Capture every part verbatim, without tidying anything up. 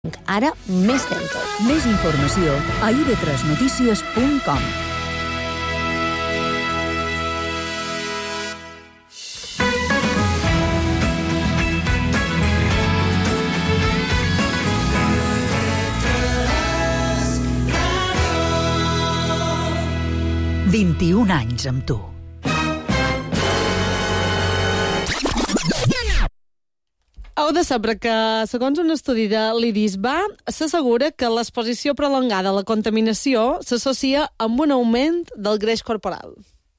Ara, més Dental. Més informació a i de tres notícies punt com. vint-i-un anys amb tu. Heu de saber que, segons un estudi de l'IDISBA, s'assegura que l'exposició prolongada a la contaminació s'associa amb un augment del greix corporal.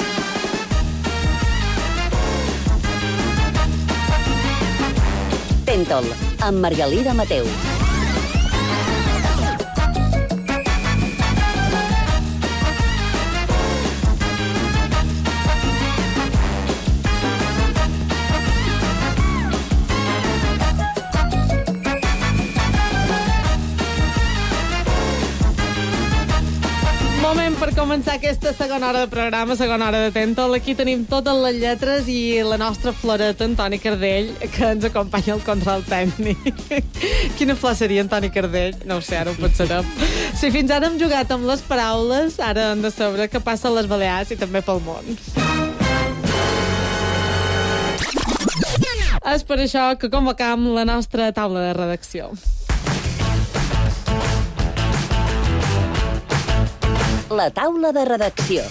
Dental, amb Margalida Mateu. Moment per començar aquesta segona hora de programa, segona hora de Dental. Aquí tenim totes les lletres i la nostra floreta, Antoni Cardell, que ens acompanya al control tècnic. Quina flor seria, Antoni Cardell? No ho sé, ara ho pensarem. Si fins ara hem jugat amb les paraules, ara hem de saber què passa a les Balears i també pel món. És per això que convocam la nostra taula de redacció. La taula de redacció.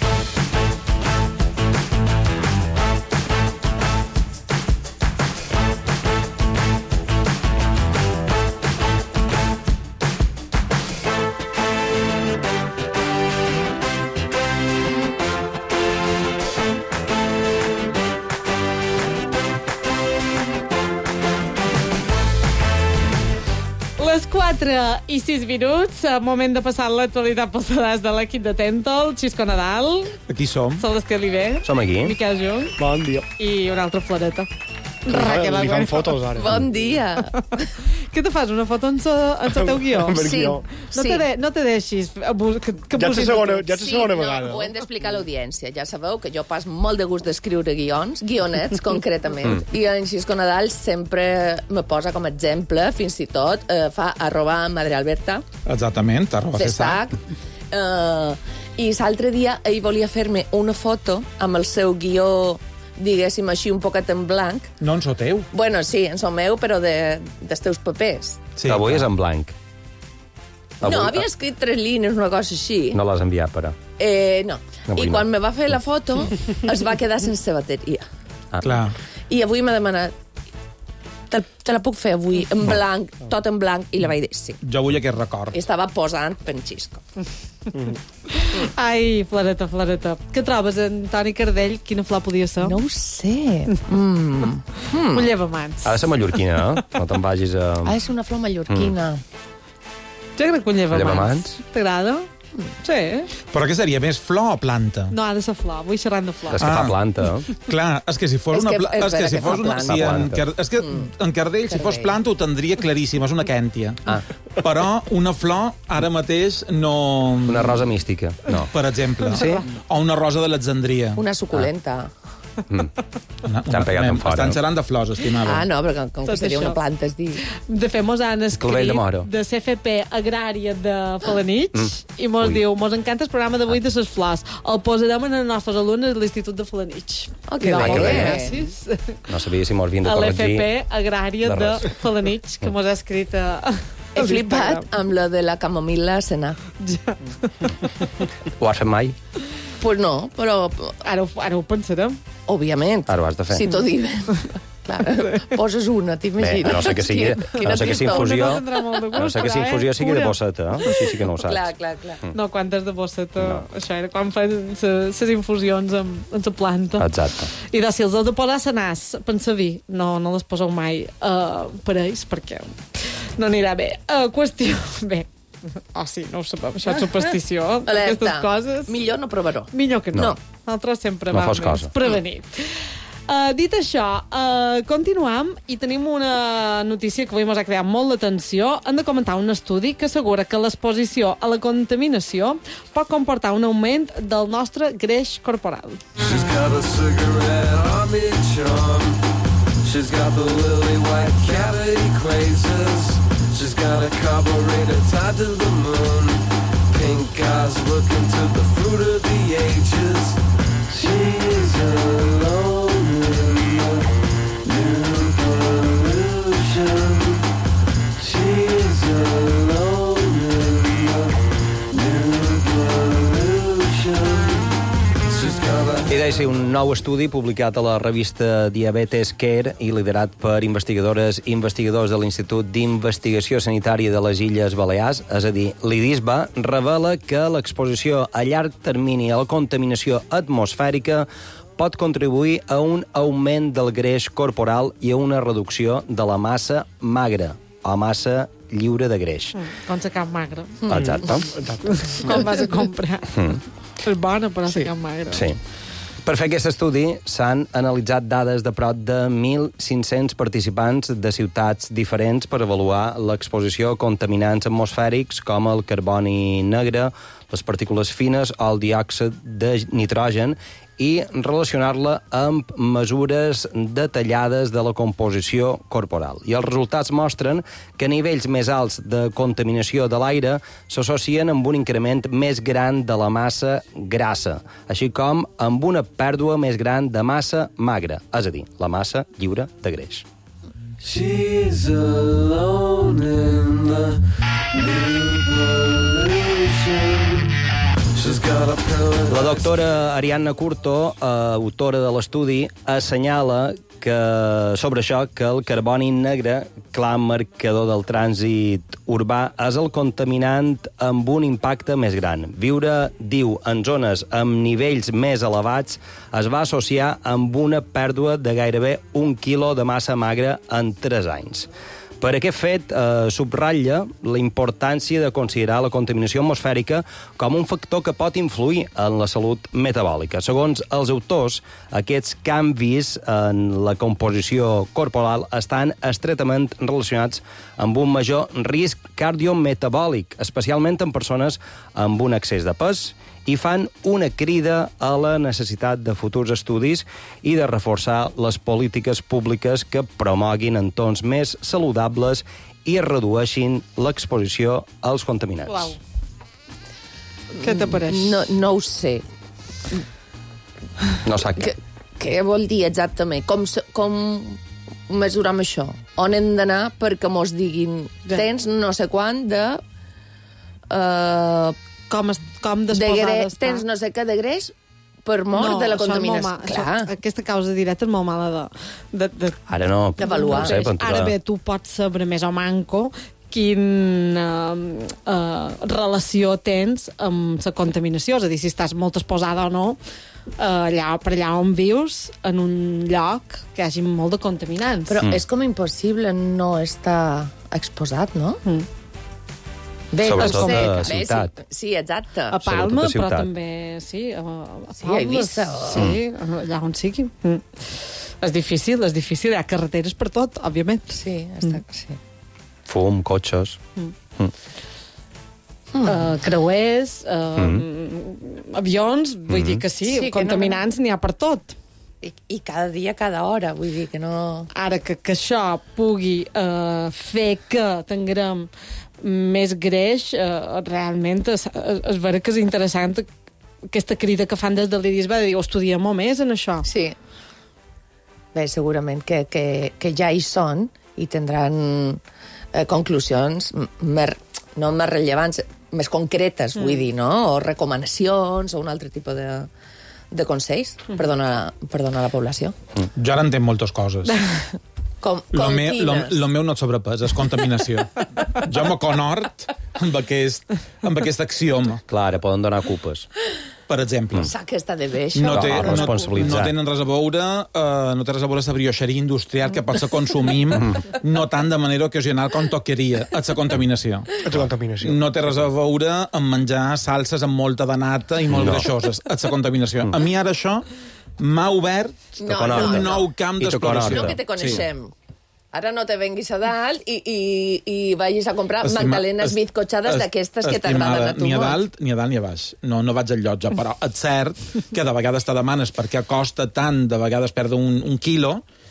Les quatre i sis minuts, moment de passar l'actualitat pels sedars de l'equip de Dental. Xisco Nadal. Aquí som. Celeste Oliver. Som aquí. Miquel Jung. Bon dia. I una altra floreta. Raquel Li fan fotos, ara. Bon dia. Què te fas, una foto en el teu guió? Per Sí. guió. No, te de, no te deixis abus, que, que Ja és abusin la segona, de tu. ja és la segona no, vegada. ho hem d'explicar a l'audiència. Ja sabeu que jo pas molt de gust d'escriure guions, guionets, concretament. I en Xisco Nadal sempre me posa com a exemple, fins i tot, eh, fa arroba Madre Alberta, Exactament, arroba Cessac. Eh, I l'altre dia ell volia fer-me una foto amb el seu guió, diguéssim així, un poquet en blanc. No en so teu. Bueno, sí, en el meu, però de, dels teus papers. Sí, Avui és en blanc. Avui, No, havia escrit tres línies, una cosa així. No l'has enviat, però. Eh, no. Avui I no. quan me va fer la foto, es va quedar sense bateria. Ah. Clar. I avui m'ha demanat, te, te la puc fer avui, en blanc, tot en blanc, i la vaig dir sí. Jo vull aquest record. I estava posant per en Xisco. Ai, floreta, floreta. Què trobes, Antoni Cardell? Quina flor podia ser? No ho sé. Mm. Mm. Un llevamans. Ha de ser mallorquina, no? No te'n vagis a... Ha de ser una flor mallorquina. Jo crec que un llevamans. Llevamans? T'agrada? Sí. Però què seria, més flor o planta? No, ha de ser flor. Vull xerrar de flor. És que Ah. fa planta. Clar, és que si fos És una... que pla- és És que vera si que fos fa una... planta. Si en, Fa Car... És que en Cardell, si fos Cardell. planta, ho tindria claríssim, és una quèntia. Ah. Però una flor, ara mateix, no... Una rosa mística. No. Per exemple. Sí? O una rosa d'Alexandria. Una suculenta. Mm. Una, T'han pegat en fora. Estan xerrant de flors, estimada. Ah, no, però com, com que Tot seria això. una planta, es diu. De fet, mos han Clavell de moro. escrit de C F P Agrària de Felanitx Mm. i mos Ui. diu, mos encanta el programa d'avui de les flors. El posarem en els nostres alumnes de l'Institut de Felanitx. Oh, que I bé. moltes Que bé. gràcies No sabia si mos havien de a l'F corregir. P Agrària de de res. Felanitx, que mos ha escrit a... He flipat amb la de la camomil·la senar. Ja. Ho has fet mai? Pues no, però, Ara, ho, ara ho pensarem. òbviament. Ara ho has de fer. Si t'ho diuen. Clar, poses una, Bé, t'imagines? a no ser que sigui... Quina- A quina no ser que tristor. s'infusió... No tindrà molt de gust, A no ser que però, eh? s'infusió sigui de Cura. bosseta, eh? Així sí que no ho saps. Clar, clar, clar. No, quantes de bosseta... No. Això era quan fan les infusions amb, amb la planta. Exacte. I de si els heu de posar a nas, pensa dir, no, no les poseu mai uh, per ells, perquè no anirà bé. Uh, qüestió... Bé, oh sí, no ho sabem, això és superstició, aquestes Alerta. coses... Millor no provar-ho. Millor que no. No. Nosaltres sempre No vam fos més cosa. prevenir. Uh, dit això, uh, continuam i tenim una notícia que avui ens ha creat molt d'atenció. Hem de comentar un estudi que assegura que l'exposició a la contaminació pot comportar un augment del nostre greix corporal. She's got a cigarette on mid-chum. She's got the lily white cavity crazes. She's got a carburetor tied to the moon. Pink eyes looking to the fruit of the ages. She's alone in the new pollution. She's alone in the new pollution. She's got a... I deixa un nou estudi publicat a la revista Diabetes Care i liderat per investigadores i investigadors de l'Institut d'Investigació Sanitària de les Illes Balears, és a dir, l'IDISBA, revela que l'exposició a llarg termini a la contaminació atmosfèrica pot contribuir a un augment del greix corporal i a una reducció de la massa magra, o massa lliure de greix. Mm, com la carn magra. Mm. Exacte. Com vas a comprar. Mm. És bona, però sí. La carn magra. Sí. Per fer aquest estudi s'han analitzat dades de prop de mil cinc-cents participants de ciutats diferents per avaluar l'exposició a contaminants atmosfèrics com el carboni negre, les partícules fines o el diòxid de nitrogen i relacionar-la amb mesures detallades de la composició corporal. I els resultats mostren que nivells més alts de contaminació de l'aire s'associen amb un increment més gran de la massa grassa, així com amb una pèrdua més gran de massa magra, és a dir, la massa lliure de greix. She's alone in the new pollution. La doctora Ariadna Curto, autora de l'estudi, assenyala que, sobre això que el carboni negre, clar marcador del trànsit urbà, és el contaminant amb un impacte més gran. Viure, diu, en zones amb nivells més elevats es va associar amb una pèrdua de gairebé un quilo de massa magra en tres anys. Per aquest fet, eh, subratlla la importància de considerar la contaminació atmosfèrica com un factor que pot influir en la salut metabòlica. Segons els autors, aquests canvis en la composició corporal estan estretament relacionats amb un major risc cardiometabòlic, especialment en persones amb un excés de pes, i fan una crida a la necessitat de futurs estudis i de reforçar les polítiques públiques que promoguin entorns més saludables i redueixin l'exposició als contaminants. Uau. Què t'apareix? No, no ho sé. No sap què. Què, què vol dir exactament? Com, com mesurem això? On hem d'anar perquè mos diguin Ja. tens no sé quant de... Uh, Com, es, com de disposada greix, està? tens no sé què de greix per mort no, de la això és molt contaminació. mal. Clar. Això, aquesta causa directa és molt mala de... de, de Ara no. D'avaluar. No sé, però Ara bé, tu pots saber més o manco quina uh, uh, relació tens amb la contaminació, és a dir, si estàs molt exposada o no, uh, allà, per allà on vius, en un lloc que hi hagi molt de contaminants. Però mm. és com impossible no estar exposat, no? Mm. Bé, Sobretot sé, a bé, ciutat. Sí, sí, exacte. A Palma, Sobretot a però ciutat. també, sí, a, a Sí, a Eivissa, o- Sí, allà on sigui. Mm. És difícil, és difícil. Hi ha carreteres per tot, òbviament. Sí, està, mm. sí. Fum, cotxes... Mm. Uh, creuers, uh, mm. avions, vull mm. dir que sí, Sí, que contaminants no... n'hi ha per tot. I, I cada dia, cada hora, vull dir que no... Ara, que, que això pugui uh, fer que tinguem més greix, uh, realment és, és vera que és interessant aquesta crida que fan des de l'IDISBA de dir, ho estudiem molt més en això. Sí. Bé, segurament que, que, que ja hi són i tindran eh, conclusions més, no més rellevants, més concretes, mm. vull dir, no? O recomanacions o un altre tipus de, de consells mm. per, donar, per donar a la població. Jo ara entenc moltes coses. Com, Lo, com me, lo, quines? lo meu no és sobrepès, és contaminació. Jo me conhort amb aquest, amb aquest axioma, Clar, ara poden donar culpes. per exemple. Saps que està de bé, això? No, té, No, no, responsabilitzar. no tenen res a veure, uh, no té res a veure la brioixeria industrial que potser consumim, no tant de manera ocasional com tocaria, és la contaminació. És la contaminació. No té res a veure amb menjar salses amb molta de nata i molt No. greixoses, és la contaminació. A mi ara això m'ha obert No, Te conhorta. un nou camp I te d'exploració. No que te coneixem. Sí. Ara no te venguis a dalt i, i, i vagis a comprar Estima- magdalenes est- bizcochades est- d'aquestes que estimada, t'agraden a tu Ni a molt. dalt, ni a dalt ni a baix. No, no vaig al lloc, jo, però és cert que de vegades te demanes per què costa tant de vegades perdre un, un quilo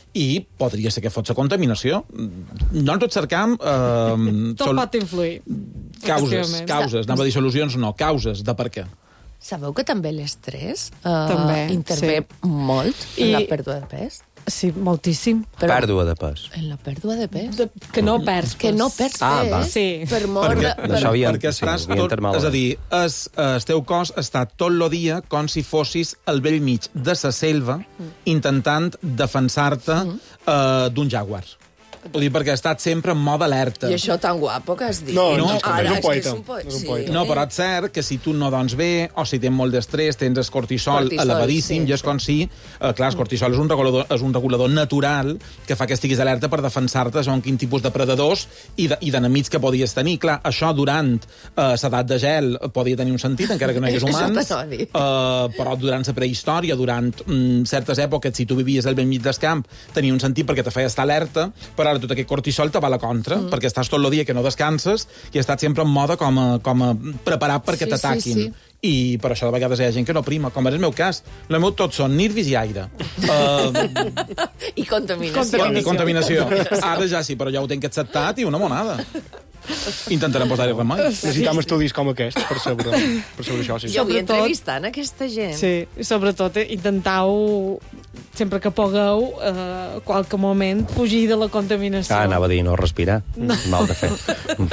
i podria ser que fos la contaminació. Nosaltres cercam... Eh, Tot sol... pot influir. Causes, Efectivament. causes, anava a dir solucions, no, causes de per què. Sabeu que també l'estrès uh, També, intervé sí. molt en I- la pèrdua de pes? Sí, moltíssim. Però Pèrdua de pes. en la pèrdua de pes? De, que no perds. Que no perds Ah, va. pes Sí. per mort de... Perquè, Per... Això havia- perquè sí, estàs havia tot, entrat és a malament. dir, es, el teu cos està tot el dia com si fossis al vell mig de sa selva intentant defensar-te uh, d'un jaguar. Vull dir, perquè ha estat sempre en mode alerta. I això tan guapo que has dit. No, no, és, Ara, és un és que poeta. és un poeta. És un Sí. poeta. No, però és cert que si tu no dons bé, o si tens molt d'estrès, tens el cortisol, Cortisol, elevadíssim, sí, i és com si... Eh, clar, el cortisol és un, regulador, és un regulador natural que fa que estiguis alerta per defensar-te segons quin tipus de predadors i de- i d'enemics que podies tenir. Clar, això durant eh, l'edat de gel podia tenir un sentit, encara que no hi hagués Això humans, t'anava a dir. eh, però durant la prehistòria, durant mm, certes èpoques, si tu vivies al vell mig del camp, tenia un sentit perquè te feia estar alerta, però ara tot aquest cortisol te va a la contra, mm. perquè estàs tot el dia que no descanses i estàs sempre en mode com a, com a preparat perquè Sí, t'ataquin. sí, sí. I per això de vegades hi ha gent que no prima, com és el meu cas. El meu tot són nervis i aire. Uh, I contaminació. I contaminació. Ara ja sí, però ja ho tenc acceptat i una monada. Intentarem posar-hi remei. Necessitam estudis com aquest per saber, per saber això. Sí. Jo vull Sobretot- entrevistant aquesta gent. Sí, i sobretot eh, intentau, sempre que pugueu, eh, qualque moment, fugir de la contaminació. Ah, anava a dir no respirar. No. Mal de fer.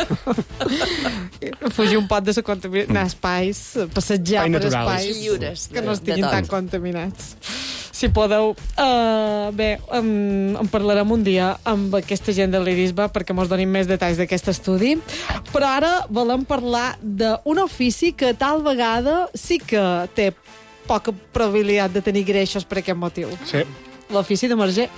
Fugir un pot de la contaminació, anar a espais, passejar Espai per natural. espais Lliures que de- no de estiguin tot. tan contaminats. Si podeu. Uh, bé, en, en parlarem un dia amb aquesta gent de l'Irisba perquè mos donin més detalls d'aquest estudi. Però ara volem parlar d'un ofici que tal vegada sí que té poca probabilitat de tenir greixos per aquest motiu. Sí. L'ofici de marger.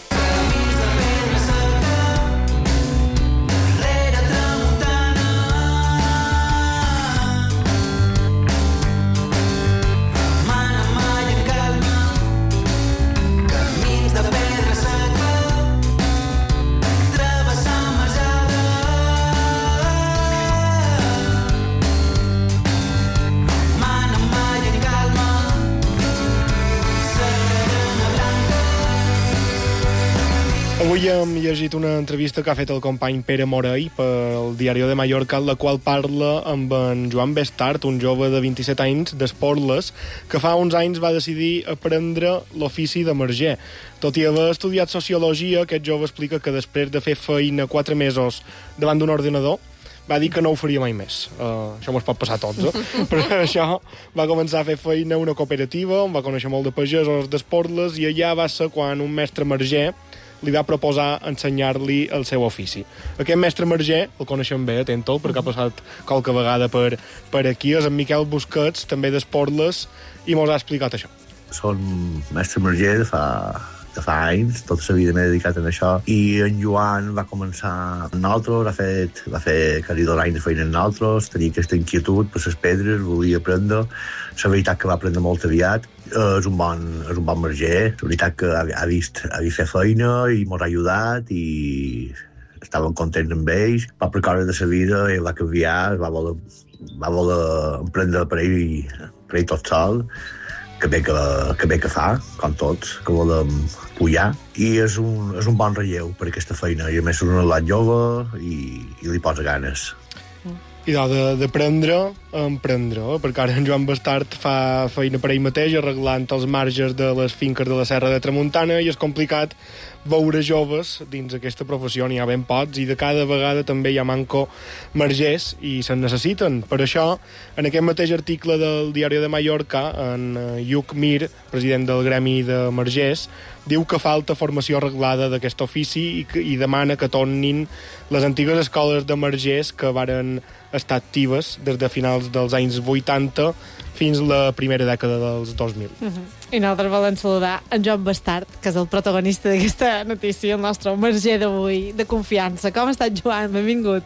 Avui hem llegit una entrevista que ha fet el company Pere Morell pel Diari de Mallorca, en la qual parla amb en Joan Bestart, un jove de vint-i-set anys d'Esporles, que fa uns anys va decidir aprendre l'ofici de marger. Tot i haver estudiat sociologia, aquest jove explica que després de fer feina quatre mesos davant d'un ordinador, va dir que no ho faria mai més. Uh, això mos pot passar a tots, eh? Però això va començar a fer feina a una cooperativa, on va conèixer molt de pagesos d'Esporles, i allà va ser quan un mestre marger li va proposar ensenyar-li el seu ofici. Aquest mestre marger, el coneixem bé, atenta'l, perquè ha passat qualque vegada per, per aquí, és en Miquel Busquets, també d'Esporles, i mos ha explicat això. Són mestre marger de fa, de fa anys, tota la vida m'he dedicat a això, i en Joan va començar amb nosaltres, ha fet, va fer quasi dos anys de feina amb nosaltres, tenia aquesta inquietud per les pedres, volia aprendre, la veritat que va aprendre molt aviat, és un bon, és un bon marger, la veritat que ha, ha, vist, ha vist fer feina i mos ha ajudat i estàvem contents amb ells, va per coses de la vida i va canviar, va voler, va voler emprendre per ell, per ell tot sol, que bé que, que bé que fa, com tots, que volem pujar, i és un, és un bon relleu per aquesta feina, i a més és un alat jove i, i li posa ganes. I d'aprendre a emprendre, eh? Perquè ara en Joan Bestart fa feina per ell mateix arreglant els marges de les finques de la Serra de Tramuntana i és complicat veure joves dins aquesta professió, n'hi ha ben pocs i de cada vegada també hi ha manco margers i se'n necessiten. Per això, en aquest mateix article del Diari de Mallorca, en Lluc Mir, president del Gremi de Margers, diu que falta formació arreglada d'aquest ofici i, que, i demana que tornin les antigues escoles de margers que varen estar actives des de finals dels anys vuitanta fins la primera dècada dels dos mil. Uh -huh. I nosaltres volem saludar en Joan Bestart, que és el protagonista d'aquesta notícia, el nostre marger d'avui, de confiança. Com ha estat, Joan? Benvingut.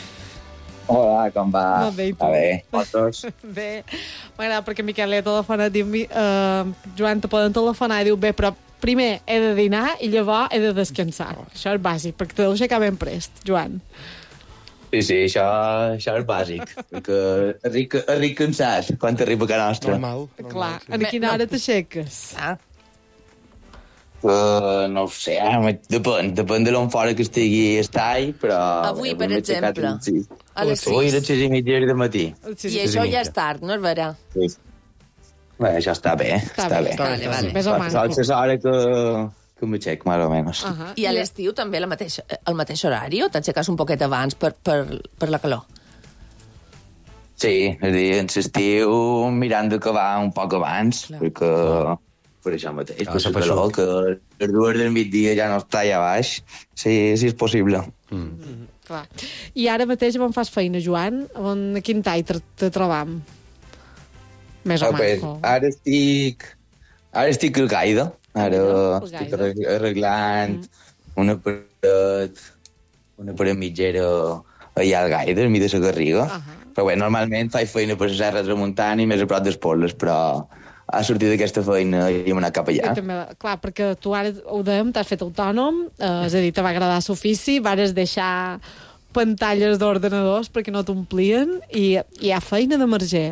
Hola, com va? Molt bé, i tu? Va bé, vosaltres? Bé, m'agrada perquè Miquel li ha telefonat i mi, uh, Joan, te poden telefonar i diu, bé, però primer he de dinar i llavors he de descansar. Això és bàsic, perquè t'he d'aixecar ben prest, Joan. Sí, sí, això, això és bàsic. Que ric, ric cansat quan t'arriba a casa nostra. Normal. normal Clar, sí. a quina hora t'aixeques? Ah, Uh, no ho sé, depèn, depèn de l'on fora que estigui estai, però... Avui, per exemple, a les sis. Avui a les sis i mitja de matí. I això ja és tard, no és vera? Sí. Bé, això està bé, està, està bé. Vale, vale. Més o menys. És l'hora que, que m'aixec, més o menys. Uh -huh. I a l'estiu també la mateix, el mateix horari o t'aixeques un poquet abans per, per, per la calor? Sí, és a dir, en l'estiu mirant d'acabar un poc abans, clar, perquè... Per això mateix, per la calor, que les dues del migdia ja no està allà baix, si, si és possible. Mm. Mm, clar. I ara mateix on fas feina, Joan? On, a quin tall te, te trobam? Més o ah, pues, menys. Ara estic... Ara estic al Gaida. Ara estic arreglant mm. una paret, una paret mitgera allà al Gaida, al mig de la Garriga. Uh -huh. Però bé, normalment faig feina per la Serra Tramuntana i més a prop d'Esporles, però ha sortit d'aquesta feina i hem anat cap allà. També, clar, perquè tu ara ho dèiem, t'has fet autònom, eh, és a dir, te va agradar l'ofici, vares deixar pantalles d'ordenadors perquè no t'omplien i hi ha feina de marger.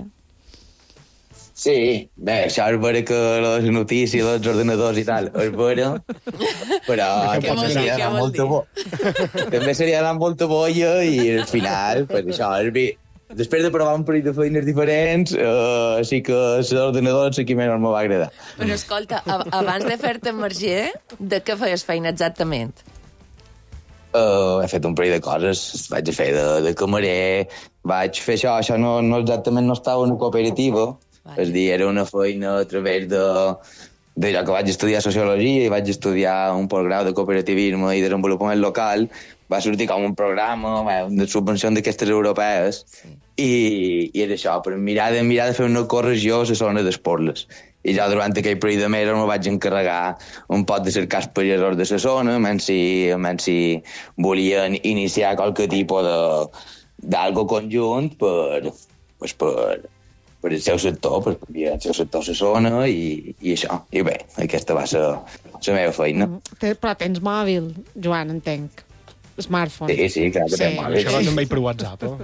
Sí, bé, això és vera que les notícies, els ordenadors i tal, és vera, però també seria anar molta bo... també seria anar molta boia i al final, per això, és bé. Després de provar un parell de feines diferents, uh, sí que l'ordenador sí que menys me va agradar. Però escolta, abans de fer-te marger, de què feies feina exactament? Uh, he fet un parell de coses. Vaig fer de, de camarer, vaig fer això, això no, no exactament no estava en una cooperativa, vale. És dir, era una feina a través de, de jo que vaig estudiar sociologia i vaig estudiar un postgrau de cooperativisme i desenvolupament local. Va sortir com un programa de subvenció d'aquestes europees, sí. i, i era això, per mirar de, mirar de fer una corregió a la zona d'Esporles. I jo durant aquell període de mesos me vaig encarregar un poc de cercar els pagesos de la zona, menys si, menys si volien iniciar qualque tipus d'algo conjunt per, pues per, per el seu sector, per canviar el seu sector a la zona i, i això. I bé, aquesta va ser la meva feina. Mm, però tens mòbil, Joan, entenc. Smartphone. Sí, sí, clar que sí. Tenim mòbil. Això va també per WhatsApp, eh?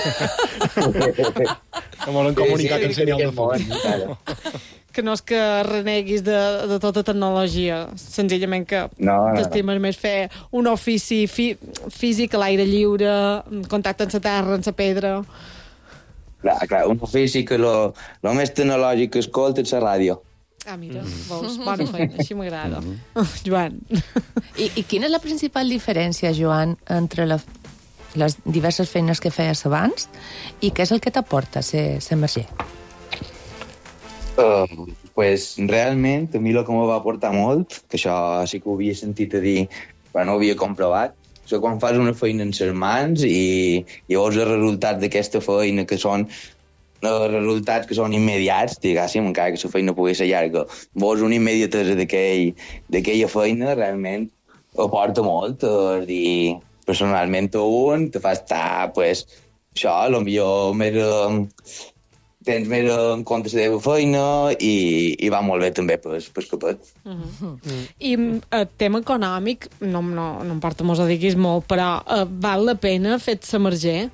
Que volen comunicar que ensenyar el de fons. Que no és que reneguis de, de tota tecnologia, senzillament que no, no, t'estimes no. més fer un ofici fi, físic a l'aire lliure, contacte amb la terra, amb la pedra... Clar, clar, un ofici que lo, lo més tecnològic que escolta és la ràdio. Ah, mira, veus, bona feina, així m'agrada. Mm -hmm. Joan. I, I quina és la principal diferència, Joan, entre la, les diverses feines que feies abans i què és el que t'aporta ser, ser marger? Uh, pues, realment, a mi el que m'ho va aportar molt, que això sí que ho havia sentit a dir, però no ho havia comprovat, és quan fas una feina en les mans i, i veus els resultats d'aquesta feina que són els resultats que són immediats, diguéssim, encara que la feina pugui ser llarga, veus una immediatesa d'aquella feina, realment aporta molt. És dir, personalment un te fa estar, pues, això, potser més, eh, tens més en compte la teva feina i, i va molt bé també per capet. Uh -huh. mm. I el tema econòmic, no, no, no em porta mos a diguis molt, però uh, val la pena fer-se marger?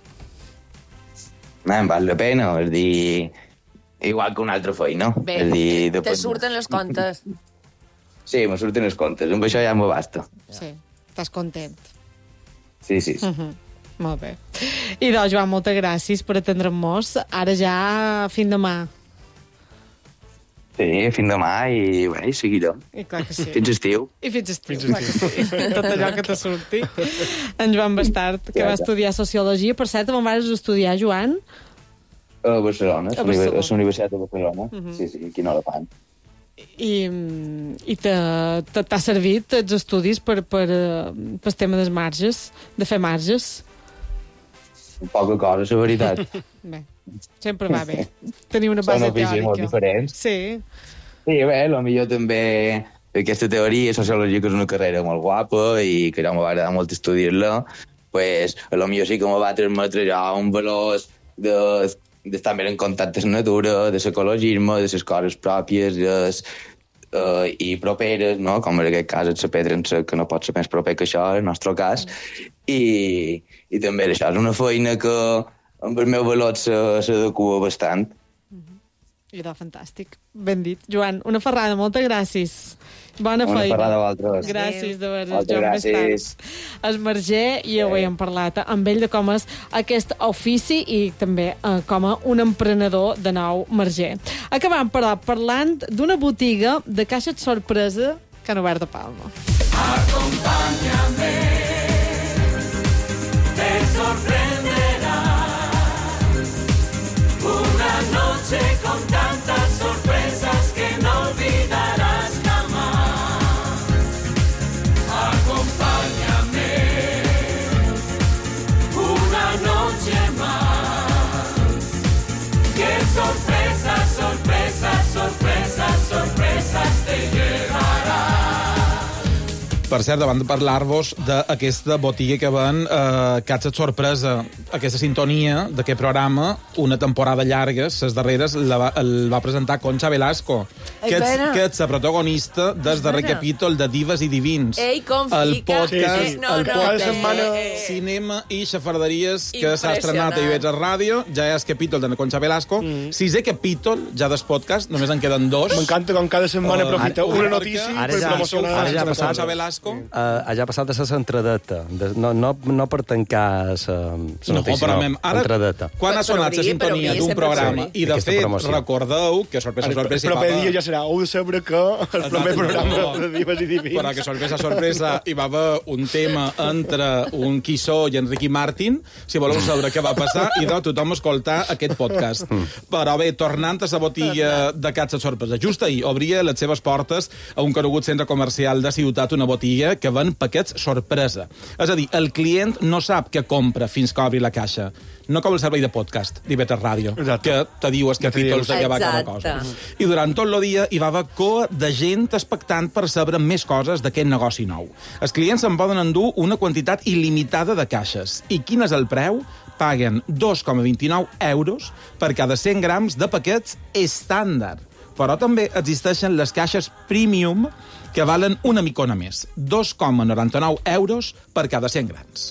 Man, val la pena, és dir, igual que una altra feina. Bé, és dir, te, te surten les comptes. Sí, me surten les comptes, amb això ja m'ho basta. Sí, estàs content. Sí, sí. sí. Uh -huh. Molt bé. I doncs, Joan, moltes gràcies per atendre'm-nos. Ara ja, fin demà. Sí, fins demà i, bé, i seguirem. I clar que sí. Fins estiu. I fins estiu, fins clar que sí. Tot allò que te surti. En Joan Bastart, que ja, va ja. estudiar Sociologia. Per cert, on vas estudiar, Joan? A Barcelona, a, Barcelona. a la Universitat de Barcelona. Uh -huh. Sí, sí, aquí no la fan. I, i t'ha servit els estudis per, per, per el tema dels marges, de fer marges? Poca cosa, la veritat. Bé, sempre va bé. Tenir una base teòrica. Són oficis molt diferents. Sí. Sí, bé, potser també aquesta teoria, sociologia, que és una carrera molt guapa i que ja m'ha agradat molt estudiar-la, pues, potser sí que m'ho va transmetre ja un valor de, d'estar més en contacte amb la natura, de l'ecologisme, de les coses pròpies des, uh, i properes, no? Com en aquest cas la pedra en sec, que no pot ser més proper que això, en el nostre cas, i, i també això és una feina que amb el meu valor s'adequa bastant. Idò fantàstic. Ben dit. Joan, una ferrada, moltes gràcies. Bona Una feina. ferrada a vosaltres. Gràcies, de veres. Moltes Joan gràcies. Bastant. Esmerger, i avui hem parlat amb ell de com és aquest ofici i també eh, com a un emprenedor de nou Marger. Acabam, però, parlant d'una botiga de caixes sorpresa que han obert a Palma. Acompáñame, te sorprenderás. Una noche con tantas sorpresas que no olvidarás jamás. Acompáñame, una noche más. Qué sorpresas, sorpresas, sorpresas, sorpresas te llevarás. Per cert, davant de parlar-vos d'aquesta botiga que ven eh, Catxet Sorpresa, aquesta sintonia d'aquest programa, una temporada llarga, les darreres la va, el va presentar Concha Velasco, que ets, Espera. que ets la protagonista del darrer Espera. capítol de Dives i Divins. Ei, com el fica. podcast, Sí, sí. No, el no, podcast té- setmana- cinema i xafarderies que s'ha estrenat a Impressionant. I V tres Ràdio. Ja és capítol de la Concha Velasco. Mm. Sisè capítol, ja del podcast, només en queden dos. M'encanta com cada setmana Uh, aprofiteu ara- una ara- notícia ara per ja- promocionar... ara ja ha la passat. Concha cosa. Velasco. Uh, ja ha passat de ser l'entradeta. De- No, no, no per tancar la No, notícia, però, no. mem, ara, Entradeta. quan ha Però sonat la obri, però sintonia obri, d'un sempre programa, obri. i de Aquesta fet, promoció. recordeu que sorpresa, El sorpresa, proper hi va dia haver- ja serà heu de saber que el proper Exacte, programa no. de Dives i Divins... Però que sorpresa, sorpresa, hi va haver un tema entre un Quissó i en Ricky Martin. Si voleu saber què va passar, i de tothom escoltar aquest podcast. Però bé, tornant a la botiga de Catxet Sorpresa. Just ahir obria les seves portes a un conegut centre comercial de ciutat, una botiga que ven paquets sorpresa. És a dir, el client no sap què compra fins que obri la caixa. No com el servei de podcast d'I V tres Ràdio, Exacte. que te diu els Ja te capítols diu. de què va cada Exacte. cosa. I durant tot el dia hi va haver coa de gent expectant per saber més coses d'aquest negoci nou. Els clients se'n poden endur una quantitat il·limitada de caixes. I quin és el preu? Paguen dos coma vint-i-nou euros per cada cent grams de paquets estàndard. Però també existeixen les caixes premium que valen una micona més. dos coma noranta-nou euros per cada cent grams.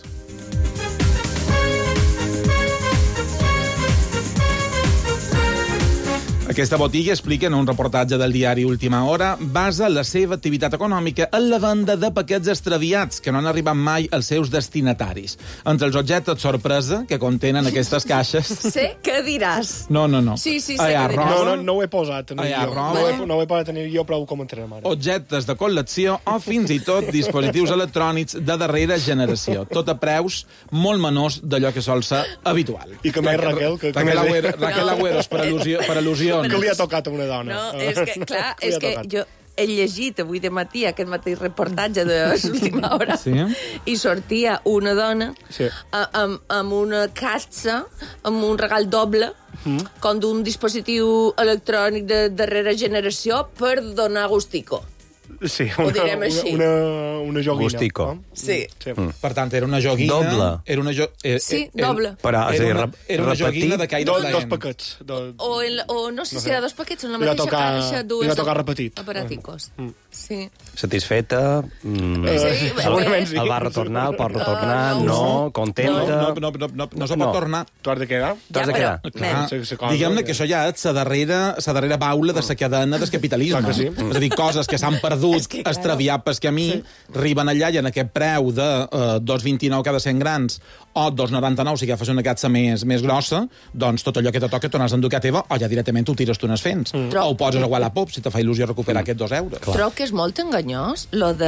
Aquesta botiga, explica en un reportatge del diari Última Hora, basa la seva activitat econòmica en la venda de paquets extraviats que no han arribat mai als seus destinataris. Entre els objectes sorpresa que contenen aquestes caixes... Sé què diràs. No, no, no. Sí, sí, sé Hi ha que diràs. No, roba, no, no ho he posat. No, Ah, ja, jo. roba. no, ho he, no ho he posat tenir jo, però ho comentarem ara. objectes de col·lecció o fins i tot dispositius electrònics de darrera generació. Tot a preus molt menors d'allò que sol ser habitual. I que més Raquel, que- que Raquel més- Agüero, Raquel No. Agüeros per, al·lusió, per al·lusions. Que li ha tocat a una dona. No, és que, clar, Que li és ha que tocat. jo he llegit avui de matí aquest mateix reportatge de l'última hora Sí? i sortia una dona Sí. a- amb, amb una caixa, amb un regal doble, mm. com d'un dispositiu electrònic de darrera generació per donar gustico. Sí, Ho una, direm així. una, una joguina. Gustico. No? Sí. Sí. Per tant, era una joguina... Doble. Era una jo... eh, Sí, eh, doble. Però, és a dir, Era una, rep- era una repetir- joguina de caire Do, plaent. dos paquets. Do... O, en, la- o no sé si era dos paquets o en la Li va mateixa tocar- caixa, li dues va tocar repetit. aparaticos. Mm. Sí. Satisfeta? Mm, Eh, Sí, bé, segurament sí. el va retornar, el pot retornar, Ah, no. no, No, contenta... no, no, no, no, no se pot No. tornar. Tu has de quedar? T'has de Ja, quedar. però, Clar, nen, Sí, sí, cosa, diguem-ne que- que això ja és la darrera, la darrera baula de la cadena del capitalisme. Clar que sí. És a dir, coses que s'han perdut, És que, claro. extraviat pel camí, sí. arriben allà i en aquest preu de eh, dos coma vint-i-nou cada cent grans o dos coma noranta-nou si agafes una catxa més, més grossa, doncs tot allò que te toca tornes a endur a teva o ja directament ho tires tu unes fents. Mm. O ho poses a Wallapop si te fa il·lusió recuperar mm. aquests dos euros. Trobo que és molt enganyós, lo de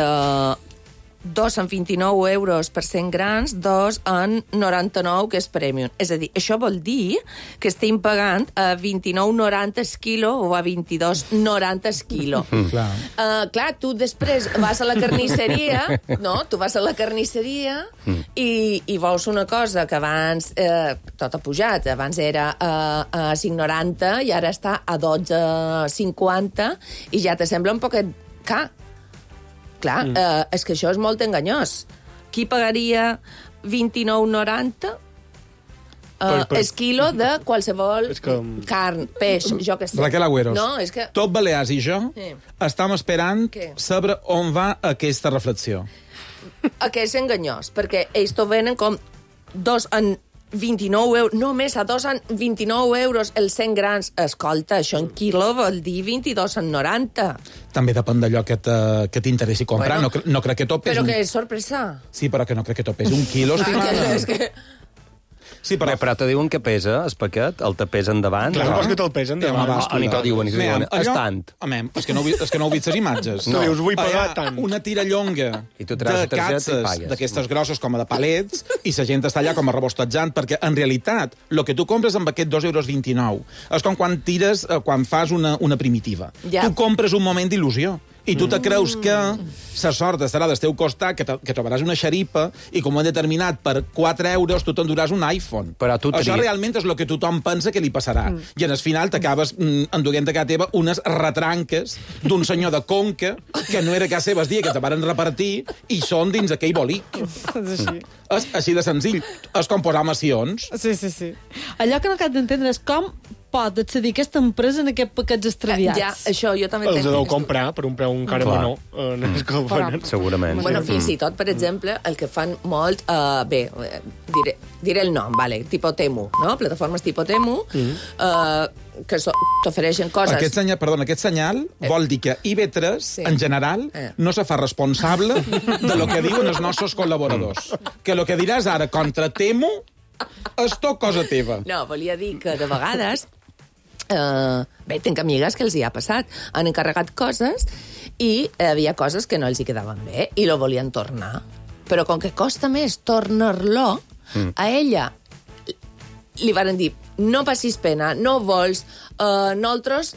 dos en vint-i-nou euros per cent grans, dos en noranta-nou, que és premium. És a dir, això vol dir que estem pagant a vint-i-nou noranta el quilo o a vint-i-dos noranta el quilo. Mm, clar. Uh, clar, tu després vas a la carnisseria, no? Tu vas a la carnisseria mm. i, i veus una cosa que abans, eh, tot ha pujat, abans era a, a cinc noranta i ara està a dotze cinquanta i ja te sembla un poquet car. Clar, mm. eh, és que això és molt enganyós. Qui pagaria vint-i-nou noranta uh, Per- per- el quilo de qualsevol És que- carn, peix, jo que sé. Raquel Agüeros, No, és que... tot Balears i jo Sí. estem esperant Què? saber on va aquesta reflexió. que és enganyós, perquè ells t'ho venen com dos en vint-i-nou euros, només a dos cents vint-i-nou euros els cent grans. Escolta, això en quilo vol dir vint-i-dos coma noranta. També depèn d'allò que te- que t'interessi comprar. Bueno, no, cre- no crec que tot pesi... Però un- que és sorpresa. Sí, però que no crec que tot pesi un quilo, estimada. És que... Sí, però... Bé, però te diuen que pesa, el paquet, el te pesa endavant. Clar, no? vols que te'l pesen Ja, davant. va, Ah, ni t'ho diuen, ni t'ho diuen. És tant. Home, és que no, heu vi- és que no heu vist les imatges. Tu dius, vull pagar Hi ha tant. Una tirallonga I tu treus de la targeta i catses pagues. d'aquestes grosses com a de palets i la gent està allà com a rebostejant perquè, en realitat, el que tu compres amb aquest dos euros vint-i-nou és com quan tires, eh, quan fas una, una primitiva. Ja. Tu compres un moment d'il·lusió i tu te creus que la sort estarà del teu costat, que, te, que trobaràs una xeripa i com ho han determinat per quatre euros tu t'enduràs un iPhone. Però tu Això tries- realment és el que tothom pensa que li passarà. Mm. I al final t'acabes mm, enduent a casa teva unes retranques d'un senyor de Conca que no era casa seva el dia que te varen repartir i són dins aquell bolic. És així. És així de senzill. És com posar macions. Sí, sí, sí. Allò que no acabo d'entendre és com pot accedir aquesta empresa en aquests paquets extraviats. Ja, això jo també Els entenc. deu comprar per un preu encara Clar. menor. Eh, no és que el fan. Segurament. Bueno, fins i tot, per exemple, el que fan molt... Uh, bé, eh, diré, diré el nom, vale, tipo Temu, no? Plataformes tipo Temu, mm. uh, que so, t'ofereixen coses... Aquest senyal, perdona, aquest senyal Eh. vol dir que I B tres, Sí. en general, Eh. no se fa responsable de lo que diuen els nostres col·laboradors. Que lo que diràs ara contra Temu és tot cosa teva. No, volia dir que de vegades... Uh, bé, tinc amigues que els hi ha passat. Han encarregat coses i hi havia coses que no els hi quedaven bé i lo volien tornar. Però com que costa més tornar-lo, mm. a ella li varen dir no passis pena, no vols, uh, nosaltres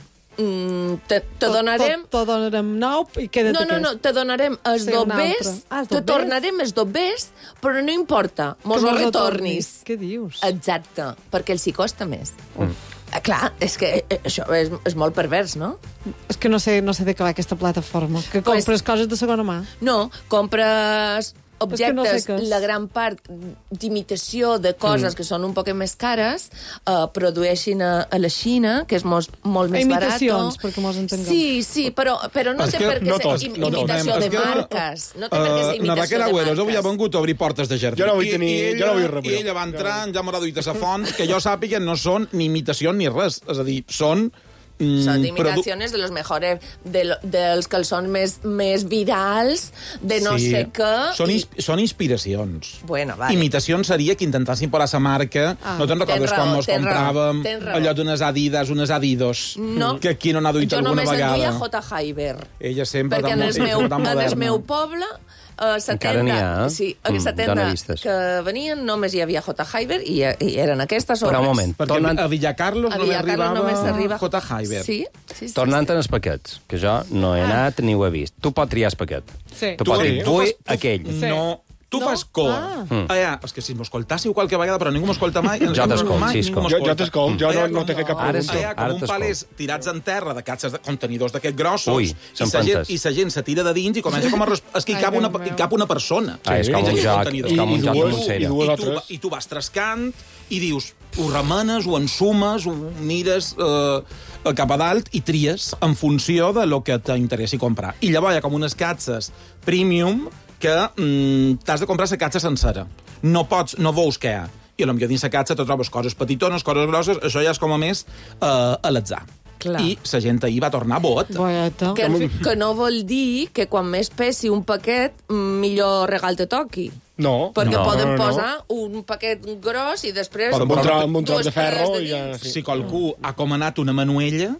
mm, te, te donarem... Te donarem nou i queda't No, no, no, te donarem els Sí, un dobbers, altre. Ah, els te dobbers? tornarem els dobbers, però no importa, mos ho retornis. Què dius? Exacte, perquè els hi costa més. Mm. Clar, és que eh, això és, és molt pervers, no? És que no sé, no sé de què va aquesta plataforma. Que Pues- compres coses de segona mà. No, compres objectes, no sé què és. la gran part d'imitació de coses mm. que són un poc més cares, uh, produeixin a, a la Xina, que és molt, molt més barat. Imitacions, perquè mos entenguem. Sí, sí, però, però no És té que per què no ser tots, im no tots. imitació És de que, marques. No té per què ser Uh, imitació Raquel de Agüeros avui ha marques. vengut a obrir portes de jardí. Jo no vull I- tenir- i ella, jo no vull rebre. I ella va entrar, ja m'haurà duit a sa font, que jo sàpiga no són ni imitacions ni res. És a dir, són... Mm, Són produ- imitacions de los mejores, de lo, dels calçons més, més virals, de no Sí. sé què. Són, i- ins són inspiracions. Bueno, vale. Imitacions seria que intentessin posar sa marca. Ah. No te'n recordes Tens raó, quan mos tens raó, compràvem tens raó. allò d'unes Adidas, unes Adidos, No. que aquí no n'ha duit Jo alguna només vegada. enduia J. Haiber. Ella sempre Perquè tan, en el ella meu, sempre tan en el moderna. meu poble, a la Encara n'hi tenda, ha, eh? sí, a Mm, la jo tenda no he vistes. que venien només hi havia J. Haiber i, i eren aquestes obres. Però un moment, Perquè tornant, a Villacarlos A només Villacarlos arribava només arriba J. Haiber. Sí, sí, sí. tornant sí. als paquets, que jo no he anat ni ho he vist. Tu pots triar el paquet. Sí. Tu Tu, pots sí. dir, tu vull fas- tu- aquell. Sí. No, tu No? fas cor. Ah. Mm. Ah, ja, és que si m'escoltássiu qualque vegada, però ningú m'escolta mai. Jo t'escolto, mai, Cisco. ningú Jo, m'escolta. jo t'escolto, jo Allà no, no com- t'he fet cap Ara pregunta. sí. Allà com Ara un t'escolto. palès tirats en terra de catxes de contenidors d'aquests grossos Ui, i són sa gent, pantes. i sa gent se tira de dins i comença com a... res- És que hi Ai, cap una, Déu meu. hi cap una persona. Ah, és com Dins un aquell joc, contenidor. és com un I joc de dues- pulsera. i dues I o tu, tres. I tu vas trascant i dius, ho remenes, ho ensumes, ho mires eh, cap a dalt i tries en funció de lo que t'interessi comprar. I llavors hi ha com unes catxes premium que mm, t'has de comprar la catxa sencera. No pots, no veus què hi ha. I potser dins la catxa te trobes coses petitones, coses grosses, això ja és com a més eh, a l'atzar. Clar. I la gent ahir va tornar bot. Boeta. Que, que no vol dir que quan més pesi un paquet, millor regal te toqui. No. Perquè No, poden no, no. posar un paquet gros i després... Poden Amb un, posar tro, amb un tros dues de ferro pares de i ja... dins. Sí. Si qualcú ha comanat una manuella,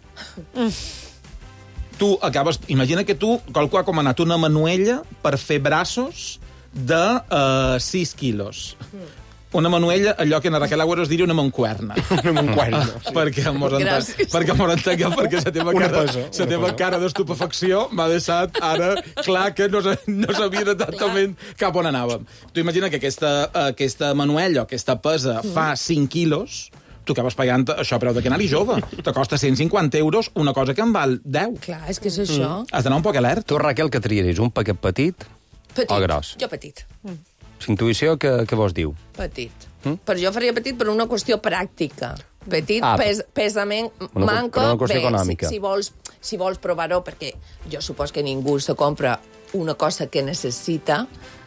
tu acabes... Imagina que tu, qualcú ha comanat una manuella per fer braços de uh, sis quilos. Una manuella, allò que en Raquel Agüero es diria una mancuerna. Una mancuerna, sí. perquè mos entenc, Gràcies. perquè mos entenc, perquè la teva Una cara, pesa, la una teva pesa. cara d'estupefacció m'ha deixat ara clar que no, sa- no sabia exactament cap on anàvem. Tu imagina que aquesta, aquesta manuella, aquesta pesa, fa cinc quilos, tu acabes pagant això a preu de canari jove. Te costa cent cinquanta euros una cosa que en val deu. Clar, és que és això. Has d'anar un poc alert. Tu, Raquel, que triaries? Un paquet petit Petit. o gros? Jo petit. Intuïció, que, que vos diu? Petit. Mm? Però jo faria petit per una qüestió pràctica. Petit, Ah, ah, pes, pesament, una- manco... per una qüestió bé, econòmica. Si, si vols, si vols provar-ho, perquè jo supos que ningú se compra una cosa que necessita,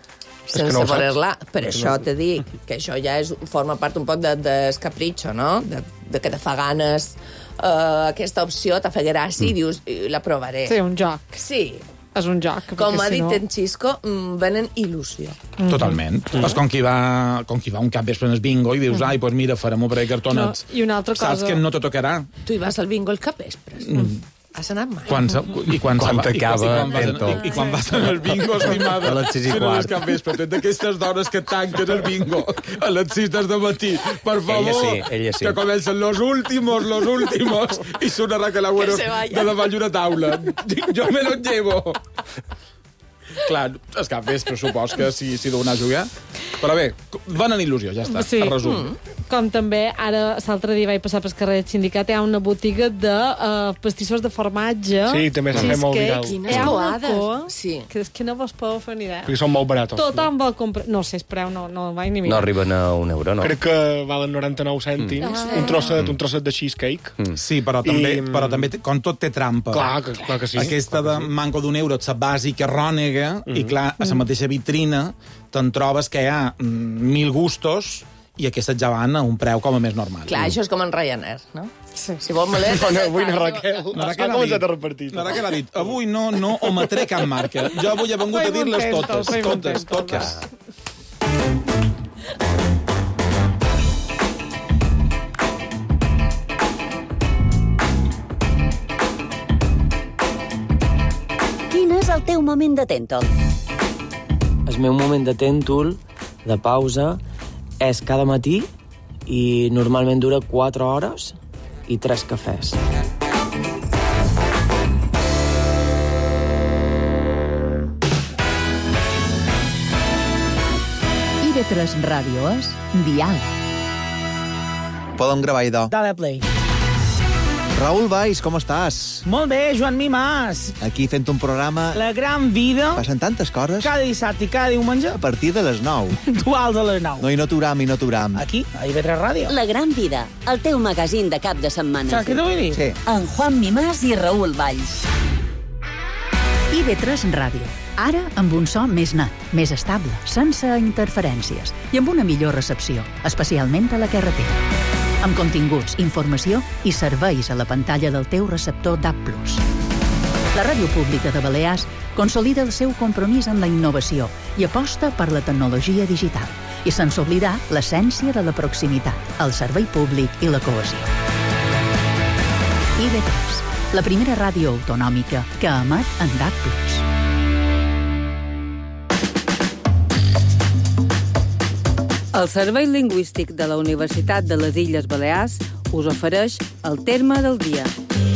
sense no ho saps. voler-la. Per És que això no- te dic que això ja és, forma part un poc de, de capritxo, no? De, de que te fa ganes uh, aquesta opció, te fa gràcia i dius, "I la provaré. Sí, un joc. Sí. És un joc. Com perquè ha si dit no... en Xisco, mm, venen il·lusió. Totalment. Mm. És com qui, va, com qui va un cap vespre en el bingo i dius, ai, doncs mira, farem un parell de cartonets. No, i una altra Saps cosa- que no te tocarà. Tu hi vas al bingo el capvespres? Mm. Has anat mai? Quan, se, i quan, Quan se va- t'acaba, i, quan vas, Tento. i, i quan vas anar al bingo, estimada, A les sis i si no quart. és cap vespre, tu ets d'aquestes dones que tanquen el bingo a les sis del matí. Per favor, Ella sí, ella sí. que comencen los últimos, los últimos, i surt a Raquel Agüero Que se vaya. de davall d'una taula. Dic, jo me los llevo. Clar, és cap vespre, supos que si, si deu anar a jugar. Però bé, venen il·lusió, ja està, Sí. a resum. Mm. Com també, ara, l'altre dia vaig passar pel carrer del Sindicat, hi ha una botiga de uh, pastissos de formatge. Sí, també s'ha fet molt viral. Quines Hi ha una coades. cua Sí. que és que no vos podeu fer ni idea. Perquè són molt baratos. Tothom vol comprar... No sé, espereu, no, no el vaig ni No mirar. arriben a un euro, no? Crec que valen noranta-nou cèntims, Mm. un trosset, un trosset de cheesecake. Mm. Sí, però també, I- però també té- com tot té trampa. Clar, que, clar que sí. Aquesta de manco d'un euro, la bàsica rònega, Mm. i clar, a la mateixa vitrina te'n trobes que hi ha mm, mil gustos i aquestes ja van a un preu com a més normal. Clar, això és com en Ryanair, no? Sí. Si vol molet... No, no, avui na Raquel La ha Raquel ha començat dit- a repartir. La Raquel ha dit, avui no, no ometré cap marca. Jo avui he vengut a Soy dir-les contento, totes, soy totes, contento. totes. Quin és el teu moment de tèntol? El meu moment de tèntol, de pausa, és cada matí i normalment dura quatre hores i tres cafès. I de tres Ràdio és Dial. Podem gravar, idò. Dale play. Raül Valls, com estàs? Molt bé, Joan Mimàs. Aquí fent un programa... La gran vida. Passen tantes coses. Cada dissabte i cada diumenge. A partir de les nou. Duals a les nou. No, i no t'uram, i no t'uram. Aquí, a I V tres Ràdio. La gran vida, el teu magazín de cap de setmana. Saps què t'ho vull dir? Sí. En Juan Mimàs i Raül Valls. I V tres Ràdio. Ara amb un so més net, més estable, sense interferències i amb una millor recepció, especialment a la carretera. Amb continguts, informació i serveis a la pantalla del teu receptor D A B plus. La ràdio pública de Balears consolida el seu compromís amb la innovació i aposta per la tecnologia digital, i sense oblidar l'essència de la proximitat, el servei públic i la cohesió. I V tres, la primera ràdio autonòmica que emet en D A B plus. El Servei Lingüístic de la Universitat de les Illes Balears us ofereix el terme del dia.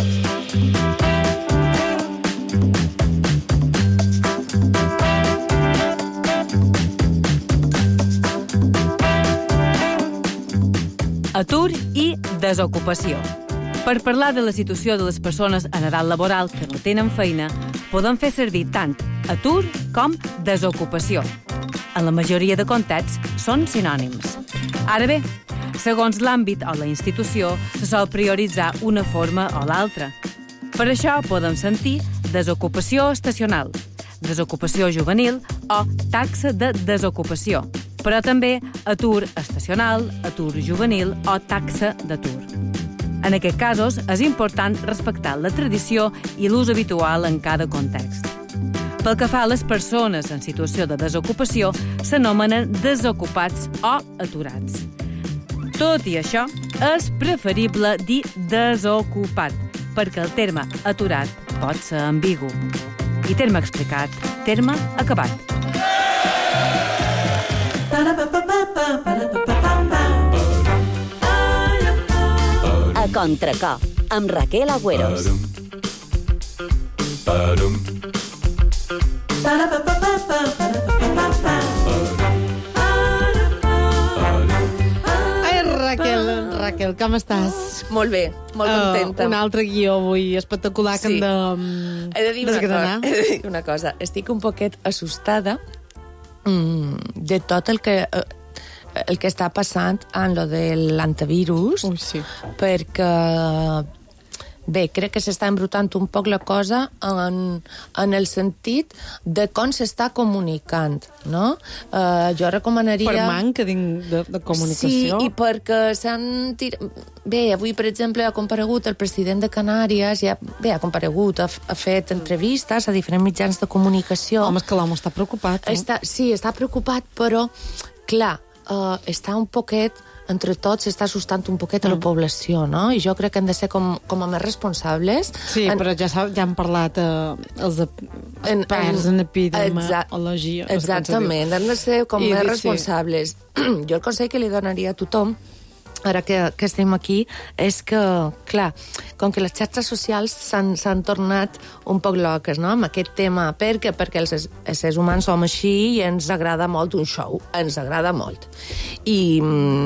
Atur i desocupació. Per parlar de la situació de les persones en edat laboral que no tenen feina, podem fer servir tant atur com desocupació. En la majoria de contexts són sinònims. Ara bé, segons l'àmbit o la institució, se sol prioritzar una forma o l'altra. Per això podem sentir desocupació estacional, desocupació juvenil o taxa de desocupació, però també atur estacional, atur juvenil o taxa d'atur. En aquests casos, és important respectar la tradició i l'ús habitual en cada context. Pel que fa a les persones en situació de desocupació, s'anomenen desocupats o aturats. Tot i això, és preferible dir desocupat, perquè el terme aturat pot ser ambigu. I terme explicat, terme acabat. A Contracor, amb Raquel Agüeros. Ai, Raquel, Raquel, com estàs? Molt bé, molt contenta. Uh, un altre guió avui espectacular que Sí. hem de He de dir una desgranar. cosa, he de dir una cosa. Estic un poquet assustada mm, de tot el que eh, el que està passant en lo de l'antivirus, Ui, sí. perquè bé, crec que s'està embrutant un poc la cosa en, en el sentit de com s'està comunicant, no? Uh, jo recomanaria... Per manca de, de, de comunicació. Sí, i perquè s'han... Tir... Bé, avui, per exemple, ha comparegut el president de Canàries, i ha, bé, ha comparegut, ha, ha fet entrevistes a diferents mitjans de comunicació. Home, és que l'home està preocupat. Eh? Està, sí, està preocupat, però, clar, uh, està un poquet... entre tots s'està assustant un poquet a la població, no? I jo crec que hem de ser com, com a més responsables. Sí, en... però ja, ja han parlat eh, els experts en, en epidemiologia. Exa exactament, hem de ser com I més sí. responsables. Jo el consell que li donaria a tothom, ara que, que estem aquí, és que, clar, com que les xarxes socials s'han tornat un poc loques, no?, amb aquest tema. Per què? Perquè els, els éssers humans som així i ens agrada molt un show. Ens agrada molt. I...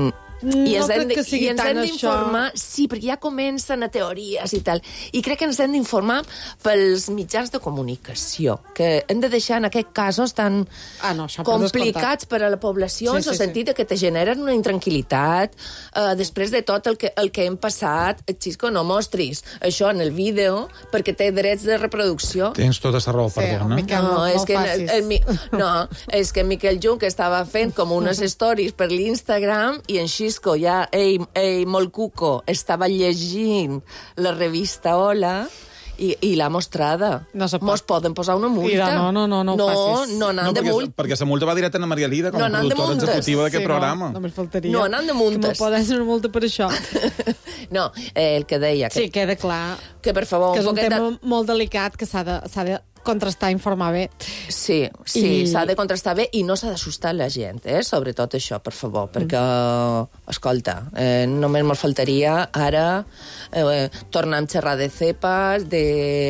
I no ens hem crec que sigui i ens tant hem d'informar, això. sí, perquè ja comencen a teories i tal, i crec que ens hem d'informar pels mitjans de comunicació, que hem de deixar en aquests casos tan ah, no, complicats per a la població, sí, en el sí, sentit sí. que te generen una intranquil·litat, uh, després de tot el que, el que hem passat, Xisco, no mostris això en el vídeo, perquè té drets de reproducció. Tens tota la raó, sí, perdona. Miquel, no, no, és no que el, el, el, no, és que Miquel Jung estava fent com unes stories per l'Instagram i en Xisco ja, ei, ei, molt cuco, estava llegint la revista Hola i, i l'ha mostrada. No se pot. Mos poden posar una multa. Mira, no, no, no, no, no, facis. no anant no, de perquè, multa. Perquè la multa va directa a Maria Lida, com no, a productora executiva d'aquest sí, programa. No, només faltaria. No, anant de multes. Que me poden ser una multa per això. No, eh, el que deia... Que, sí, queda clar. Que, per favor... Que és un, un tema de... molt delicat que s'ha de, de contrastar i informar bé. Sí, sí, I... s'ha de contrastar bé i no s'ha d'assustar la gent, eh? Sobretot això, per favor, perquè, escolta, eh, només me'l faltaria ara eh, tornar a xerrar de cepes, de,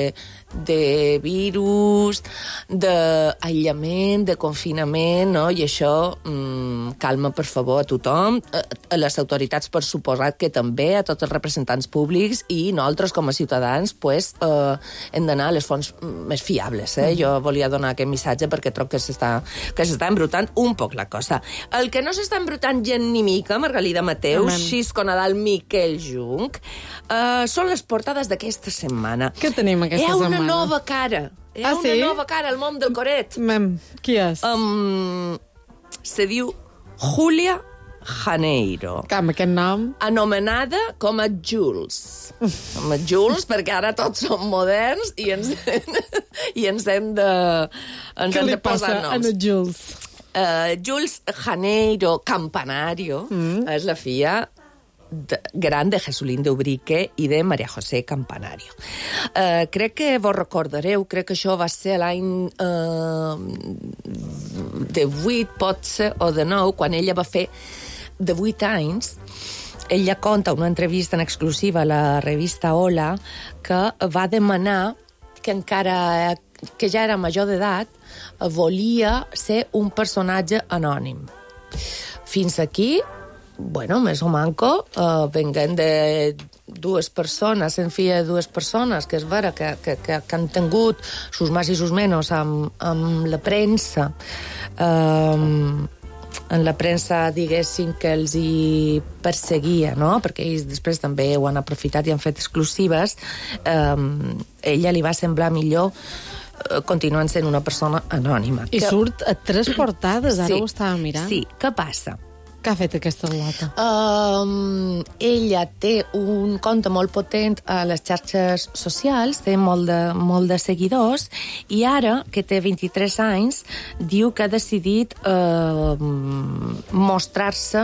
de virus, d'aïllament, de confinament, no? I això mm, calma, per favor, a tothom, a, a les autoritats, per suposat que també, a tots els representants públics, i nosaltres, com a ciutadans, pues, eh, hem d'anar a les fonts més fiables. Eh? Jo volia donar aquest missatge perquè trobo que s'està que s'està embrutant un poc la cosa. El que no s'està embrutant gent ni mica, Margalida Mateus, Xisco Nadal, Miquel Jung, eh, són les portades d'aquesta setmana. Què tenim aquesta setmana? Hi ha una setmana? nova cara. Hi ha ah, una sí? nova cara al món del coret. Mem, qui és? Um, se diu Julia Janeiro. Que amb aquest nom... Anomenada com a Jules. Com a Jules, perquè ara tots som moderns i ens, i ens hem de, ens hem de posar noms. Què li passa a Jules? Uh, Jules Janeiro Campanario mm. és la filla de, gran de Jesulín de Ubrique i de Maria José Campanario. Uh, crec que vos recordareu, crec que això va ser l'any uh, de vuit, potser, o de nou, quan ella va fer de vuit anys. Ella conta una entrevista en exclusiva a la revista Hola que va demanar que encara que ja era major d'edat volia ser un personatge anònim. Fins aquí, bueno, més o manco, eh, venguent de dues persones, en fi de dues persones, que és vera que, que, que, que han tingut sus más i sus menos amb, amb la premsa, eh, en la premsa, diguéssim, que els hi perseguia, no? Perquè ells després també ho han aprofitat i han fet exclusives. Um, ella li va semblar millor uh, continuant sent una persona anònima. I que... surt a tres portades, ara sí, ho estava mirant. Sí, què passa? Què ha fet aquesta lota? Um, ella té un compte molt potent a les xarxes socials, té molt de, molt de seguidors, i ara, que té vint-i-tres anys, diu que ha decidit uh, mostrar-se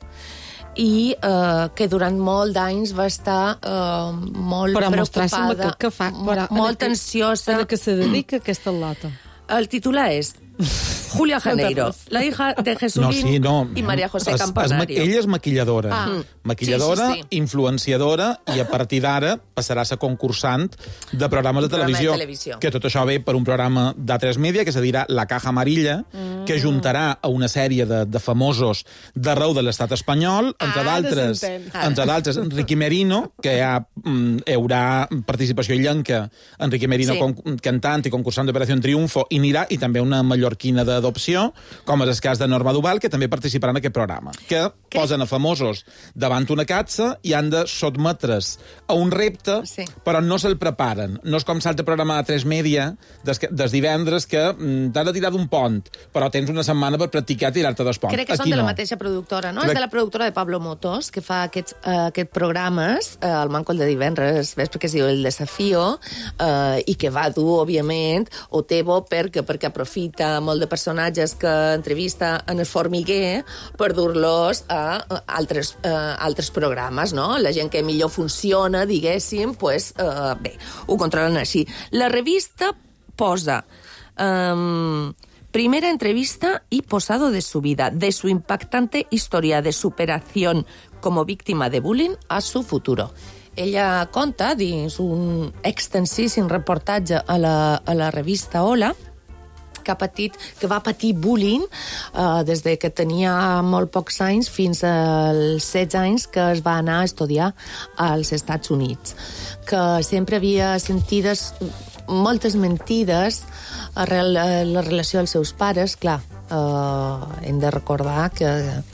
i uh, que durant molt d'anys va estar uh, molt Però preocupada, que, que fa? Però, molt ansiosa. A què se dedica aquesta lota? El titular és Julia Janeiro, la hija de Jesulín no, sí, no. i Maria José es, Campanario. Es, ella és maquilladora. Ah. Maquilladora, sí, sí, sí. influenciadora, i a partir d'ara passarà a ser concursant de programes de televisió. de televisió. Que tot això ve per un programa d'A tres Media que se dirà La Caja Amarilla, mm. que juntarà a una sèrie de, de famosos d'arreu de l'estat espanyol, entre ah, d'altres entre d'altres Enrique Merino, que hi, ha, mm, hi haurà participació illenca, Enrique Merino sí. con, cantant i concursant d'Operació Triunfo, i anirà, i també una mallorquina de d'adopció, com és el cas de Norma Duval, que també participarà en aquest programa, que posen a famosos davant una catxa i han de sotmetre's a un repte, sí. però no se'l preparen. No és com l'altre programa de tres Media des, des divendres que mm, t'has de tirar d'un pont, però tens una setmana per practicar tirar-te dos ponts. Crec que són Aquí de la no. mateixa productora, no? Crec... És de la productora de Pablo Motos, que fa aquests, uh, aquests programes, uh, el Manco el de divendres, ves, perquè es diu El Desafío, uh, i que va dur, òbviament, Otebo, perquè, perquè aprofita molt de personatges que entrevista en el Formiguer per dur-los a uh, altres, uh, altres programes, no? La gent que millor funciona, diguéssim, pues, uh, bé, ho controlen així. La revista posa... Um, primera entrevista y posado de su vida, de su impactante historia de superación como víctima de bullying a su futuro. Ella conta, dins un extensíssim reportatge a la, a la revista Hola, que, ha patit, que va patir bullying uh, des de que tenia molt pocs anys fins als setze anys que es va anar a estudiar als Estats Units. Que sempre havia sentides moltes mentides arrel de la relació dels seus pares. Clar, uh, hem de recordar que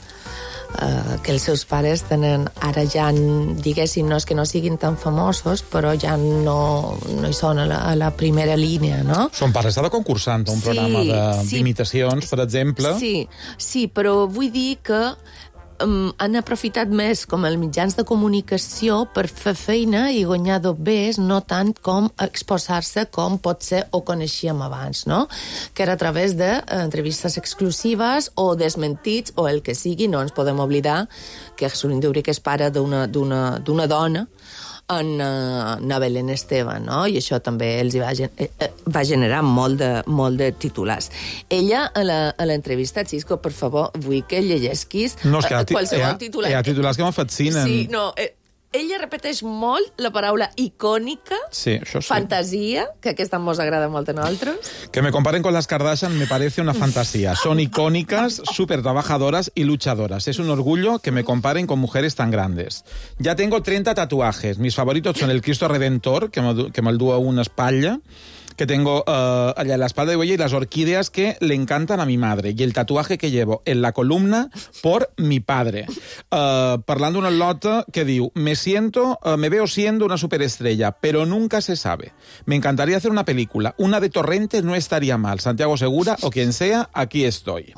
Uh, que els seus pares tenen, ara ja, diguéssim, no és que no siguin tan famosos, però ja no, no hi són a la, a la primera línia, no? Son pares de concursant a un sí, programa sí, d'imitacions, per exemple. Sí, sí, però vull dir que um, han aprofitat més com els mitjans de comunicació per fer feina i guanyar dobbers, no tant com exposar-se com potser ho coneixíem abans, no? Que era a través d'entrevistes exclusives o desmentits o el que sigui. No ens podem oblidar que Jesulín Dubrique és pare d'una d'una dona, en uh, na Belén Esteban, no? I això també els hi va, gen eh, va generar molt de, molt de titulars. Ella, a l'entrevista, Xisco, per favor, vull que llegesquis no, és que uh, qualsevol ha, titular. Hi ha titulars que m'afascinen. Sí, no... Eh, ella repeteix molt la paraula icònica, sí, això sí. fantasia, que aquesta mos agrada molt a nosaltres. Que me comparen con las Kardashian me parece una fantasía. Son icónicas, súper trabajadoras y luchadoras. Es un orgullo que me comparen con mujeres tan grandes. Ya tengo treinta tatuajes. Mis favoritos son el Cristo Redentor, que me, que me el dúa una espalla, que tengo uh, allá en la espalda de huella, y las orquídeas que le encantan a mi madre, y el tatuaje que llevo en la columna por mi padre. Uh, parlando una lota que diu, me siento, uh, me veo siendo una superestrella, pero nunca se sabe. Me encantaría hacer una película. Una de Torrente no estaría mal. Santiago Segura o quien sea, aquí estoy.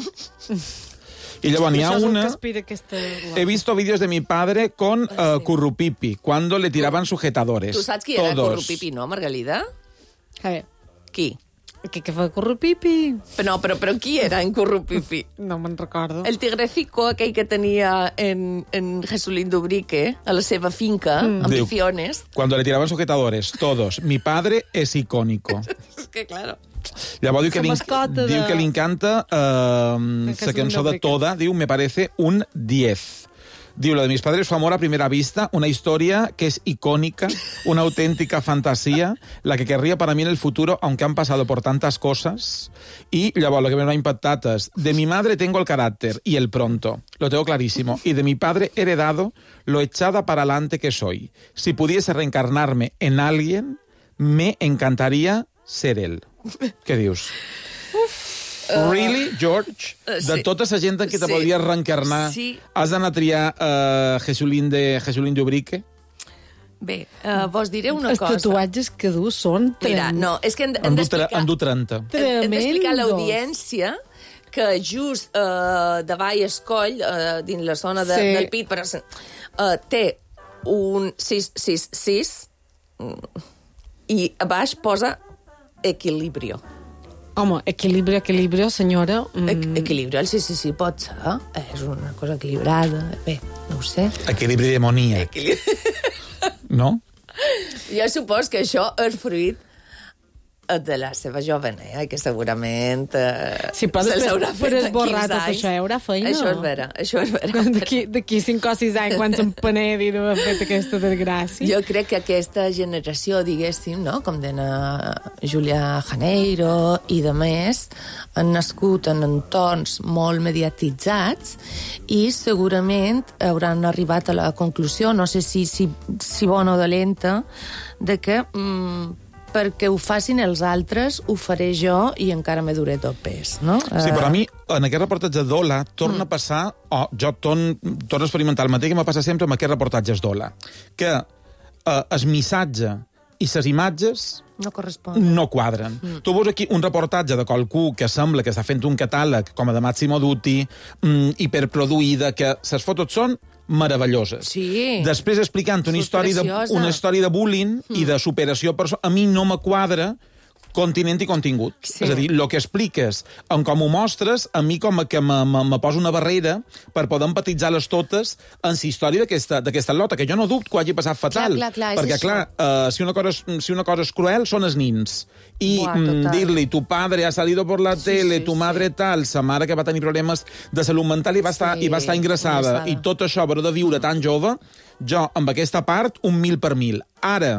Y luego ni a una... He visto vídeos de mi padre con uh, Currupipi, cuando le tiraban sujetadores. Tu saps qui era Currupipi, no, Margalida? A veure. Qui? Qui que fa Currupipi? No, però, però qui era en Currupipi? No me'n recordo. El tigrecico aquell que tenia en, en Jesulín Dubrique, a la seva finca, mm. amb Pifiones. Cuando le tiraban sujetadores, todos. Mi padre es icónico. És que, claro... Llavors diu que, li, de... diu que li encanta uh, la cançó de Toda, diu, me parece un diez. Diu, lo de mis padres fue amor a primera vista, una historia que es icónica, una auténtica fantasía, la que querría para mí en el futuro, aunque han pasado por tantas cosas. Y, llavors, lo que me ha impactat es, de mi madre tengo el carácter y el pronto, lo tengo clarísimo, y de mi padre heredado lo echada para adelante que soy. Si pudiese reencarnarme en alguien, me encantaría ser él. Què dius? Uh, really, George? Uh, de sí. tota la gent en què te Sí. podries reencarnar, Sí. has d'anar a triar uh, Jesulín de Jesulín Dubrique? Bé, uh, vos diré una Els cosa. Els tatuatges que du són... Mira, no, és que hem, hem En du, d'explicar... en du trenta. Hem, hem d'explicar a Tremendos. l'audiència que just uh, davall Escoll, uh, dins la zona de, Sí. del pit, per, uh, té un sis sis sis mm, i a baix posa equilibrio. Home, equilibrio, equilibrio, senyora... Mm. E equilibrio, el sis sis sis pot ser. És una cosa equilibrada. Bé, no ho sé. Equilibri demoníac. Equilibri... No? Jo supos que això és fruit de la seva jovenea, que segurament eh, Sí, però se'ls després haurà per fet en esborrar quinze tot anys. això, hi haurà feina. Això és vera, això és vera. D'aquí d'aquí cinc o sis anys, quan s'empenedi d'haver fet aquesta desgràcia. Jo crec que aquesta generació, diguéssim, no? Com de Julia Janeiro i de més, han nascut en entorns molt mediatitzats i segurament hauran arribat a la conclusió, no sé si, si, si bona o dolenta, de que mm, perquè ho facin els altres, ho faré jo i encara me duré tot pes, no? Sí, però a mi, en aquest reportatge d'Ola, torna a passar, o jo torn, torno a experimentar el mateix que m'ha passat sempre amb aquests reportatges d'Ola, que eh, el missatge i les imatges no corresponen. No quadren. Mm. Tu veus aquí un reportatge de qualcú que sembla que està fent un catàleg com a de Massimo Dutti, mm, hiperproduïda, que les fotos són meravelloses. Sí. Després explicant una història, de, una història de bullying mm. i de superació personal, a mi no me quadra continent i contingut. Sí. És a dir, el que expliques en com ho mostres, a mi com que me, me, me posa una barrera per poder empatitzar-les totes en la història d'aquesta lota, que jo no dubto que ho hagi passat fatal. Clar, clar, clar, perquè, clar, uh, si, una cosa és, si una cosa és cruel, són els nins. I mm, dir-li, tu padre ha salido por la sí, tele, sí, tu madre sí. tal, sa mare que va tenir problemes de salut mental i va estar, sí, i va estar ingressada, ingressada, i tot això, però de viure tan jove, jo, amb aquesta part, un mil per mil. Ara,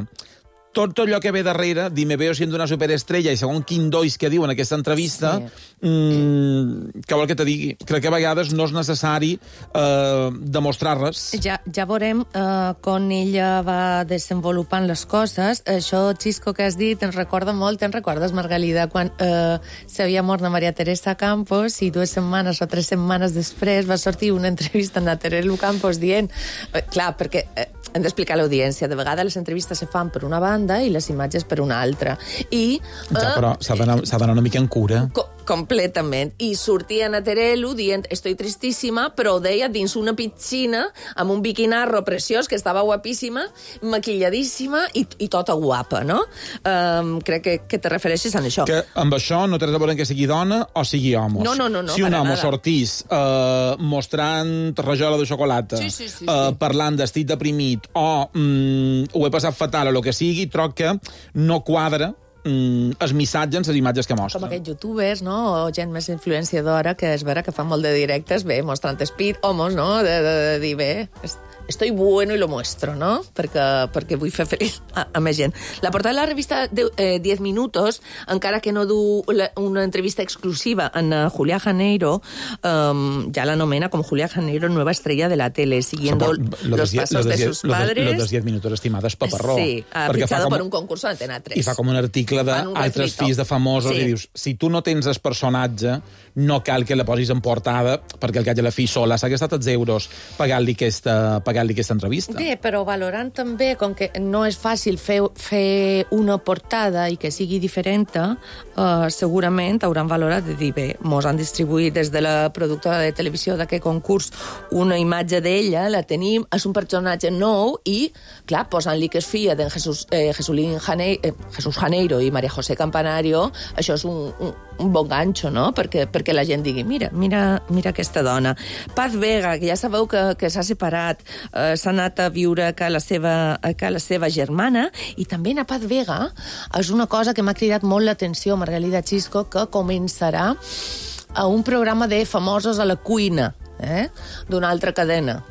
tot allò que ve darrere, dir, me veo siendo una superestrella, i segons quin dois que diu en aquesta entrevista, sí. mmm, que vol que te digui? Crec que a vegades no és necessari eh, demostrar-les. Ja, ja veurem eh, com ella va desenvolupant les coses. Això, Xisco, que has dit, ens recorda molt, te'n recordes, Margalida, quan eh, s'havia mort la Maria Teresa Campos i dues setmanes o tres setmanes després va sortir una entrevista amb la Teresa Campos dient... Eh, clar, perquè... Eh, hem d'explicar a l'audiència. De vegades les entrevistes se fan per una banda i les imatges per una altra. I, eh, ja, però s'ha d'anar una mica en cura. Co completament. I sortia a Terelu dient estoy tristíssima, però ho deia dins una piscina amb un biquinarro preciós, que estava guapíssima, maquilladíssima i, i tota guapa, no? Um, crec que, que te refereixes a això. Que amb això no té res a veure que sigui dona o sigui home. No, no, no, no, si un home nada. sortís uh, mostrant rajola de xocolata, sí, sí, sí, sí. Uh, parlant d'estic deprimit o mm, ho he passat fatal o el que sigui, troc que no quadra mm, el missatge en les imatges que mostra. Com aquests youtubers, no?, o gent més influenciadora, que és vera que fan molt de directes, bé, mostrant speed, homos, no?, de, de, de dir, bé, estoy bueno y lo muestro, no?, perquè, perquè vull fer feliç a, a més gent. La portada de la revista de, eh, diez minutos, encara que no du la, una entrevista exclusiva en uh, Julia Janeiro, um, ja l'anomena com Julia Janeiro, nueva estrella de la tele, siguiendo lo los diez, pasos de, de sus padres. Lo de diez minutos estimades paparró. Sí, ha fichado por un concurso a Antena tres. I fa com un article d'altres fills de famosos, sí. I dius, si tu no tens el personatge, no cal que la posis en portada, perquè el que hagi la fi sola s'ha gastat els euros pagant-li aquesta, pagant-li aquesta entrevista. Bé, però valorant també, com que no és fàcil fer, fer una portada i que sigui diferent, uh, segurament hauran valorat de dir, bé, mos han distribuït des de la productora de televisió d'aquest concurs una imatge d'ella, la tenim, és un personatge nou i, clar, posant-li que és filla d'en Jesús, eh, Jesulín Janeiro, eh, Jesús Janeiro i María José Campanario, això és un, un, un bon ganxo, no?, perquè, perquè la gent digui, mira, mira, mira aquesta dona. Paz Vega, que ja sabeu que, que s'ha separat, eh, s'ha anat a viure a la, seva, a la seva germana, i també a Paz Vega és una cosa que m'ha cridat molt l'atenció, Margalida Xisco, que començarà a un programa de famosos a la cuina, eh? d'una altra cadena.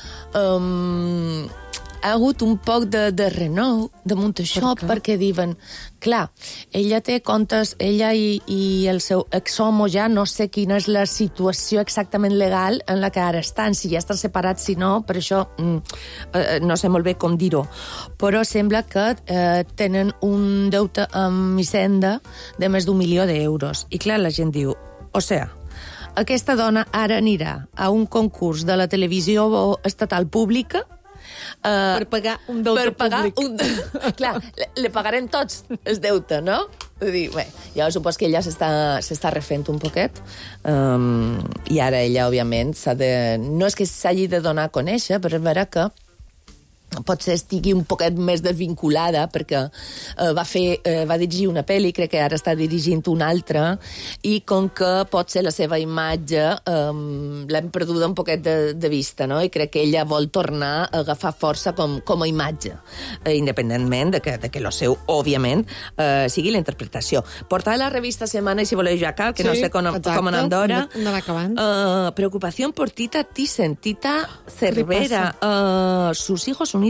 Um, ha hagut un poc de, de renou damunt això, per perquè diuen, clar, ella té comptes, ella i, i el seu ex-homo, ja no sé quina és la situació exactament legal en la que ara estan, si ja estan separats, si no, per això mm, eh, no sé molt bé com dir-ho, però sembla que eh, tenen un deute amb Hisenda de més d'un milió d'euros. I clar, la gent diu, o sigui, aquesta dona ara anirà a un concurs de la televisió estatal pública Uh, per pagar un deute per pagar públic. Un... Clar, le, le pagarem tots el deute, no? Vull dir, bé, jo supos que ella s'està refent un poquet, um, i ara ella, òbviament, s'ha de... No és que s'hagi de donar a conèixer, però és vera que potser estigui un poquet més desvinculada, perquè eh, va fer, eh, va dirigir una pel·li, crec que ara està dirigint una altra, i com que potser la seva imatge eh, l'hem perduda un poquet de, de vista, no? I crec que ella vol tornar a agafar força com, com a imatge, eh, independentment de que, de que lo seu, òbviament, eh, sigui la interpretació. Portada la revista Semana, i si voleu ja cal, que sí, no sé com, com anem d'hora. Uh, preocupación por Tita Thyssen, Tita Cervera. Uh, sus hijos unidos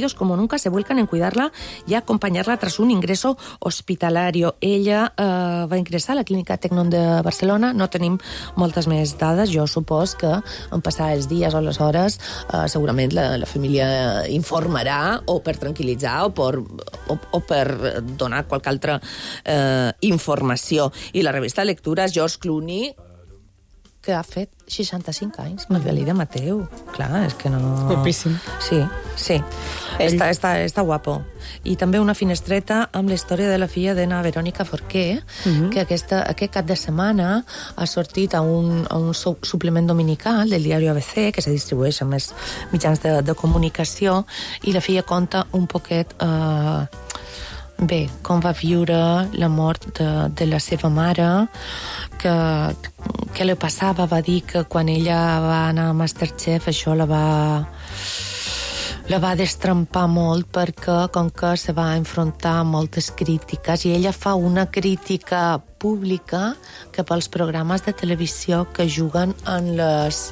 Unidos como nunca se vuelcan en cuidarla y acompañarla tras un ingreso hospitalario. Ella eh, va ingressar a la clínica Tecnon de Barcelona. No tenim moltes més dades. Jo supos que en passar els dies o les hores eh, segurament la, la família informarà o per tranquil·litzar o per, o, o per donar qualque altra eh, informació. I la revista Lectures, George Clooney, que ha fet seixanta-cinc anys, Margalida Mateu. Clar, és que no... Guapíssim. Sí, sí. Està, està, està guapo. I també una finestreta amb la història de la filla d'Ena Verònica Forqué, uh-huh. que aquesta, aquest cap de setmana ha sortit a un, a un su suplement dominical del diari A B C, que se distribueix a més mitjans de, de comunicació, i la filla conta un poquet... Eh, bé, com va viure la mort de, de la seva mare, que, que li passava, va dir que quan ella va anar a Masterchef això la va, la va destrempar molt perquè com que se va enfrontar a moltes crítiques i ella fa una crítica pública cap als programes de televisió que juguen en les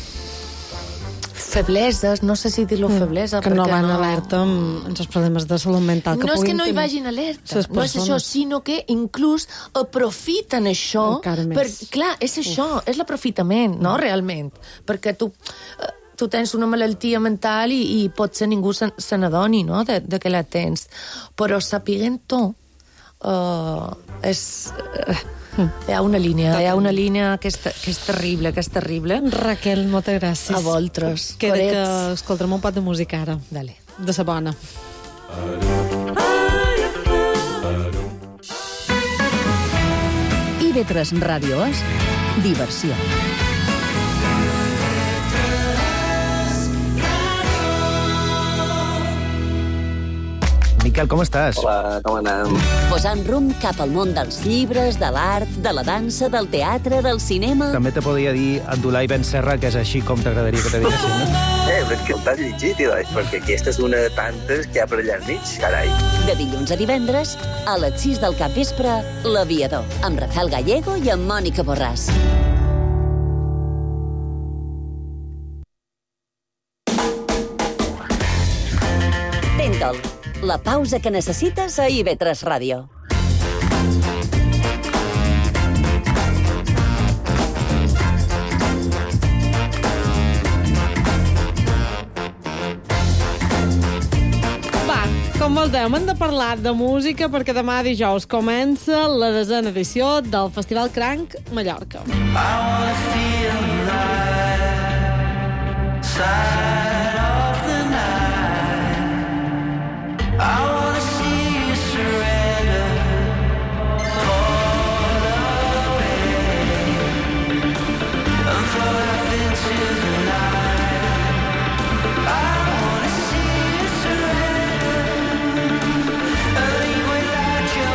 febleses, no sé si dir-lo feblesa, que no van no... alerta amb, amb els problemes de salut mental que no és que no hi tenir... vagin alerta, no és això, sinó que inclús aprofiten això per, clar, és això, Uf. és l'aprofitament, no, realment, perquè tu tu tens una malaltia mental i, i potser ningú se, se n'adoni, no?, de, de que la tens, però sapiguent-ho uh, és... Uh, Hi ha una línia, hi ha una línia que és, que és terrible, que és terrible. Raquel, moltes gràcies. A vosaltres. Queda Corets. Que escoltarem un pot de música ara. Dale. De sa bona. I V tres Ràdio és diversió. Miquel, com estàs? Hola, com anem? Posant rumb cap al món dels llibres, de l'art, de la dansa, del teatre, del cinema... També te podria dir Abdulai Ben Serra, que és així com t'agradaria que te diguessin, no? Eh, però és que el t'has llegit, Ilai, perquè aquesta és una de tantes que hi ha per allà enmig, carai. De dilluns a divendres, a les sis del capvespre, L'Aviador, amb Rafael Gallego i amb Mònica Borràs. Tentol, la pausa que necessites a I V tres Ràdio. Va, com voltem, hem de parlar de música perquè demà dijous comença la desena edició del Festival Cranc Mallorca. I wanna feel alive, side of the night. I wanna see you surrender, fall away, and float off into the night. I wanna see you surrender, and leave without your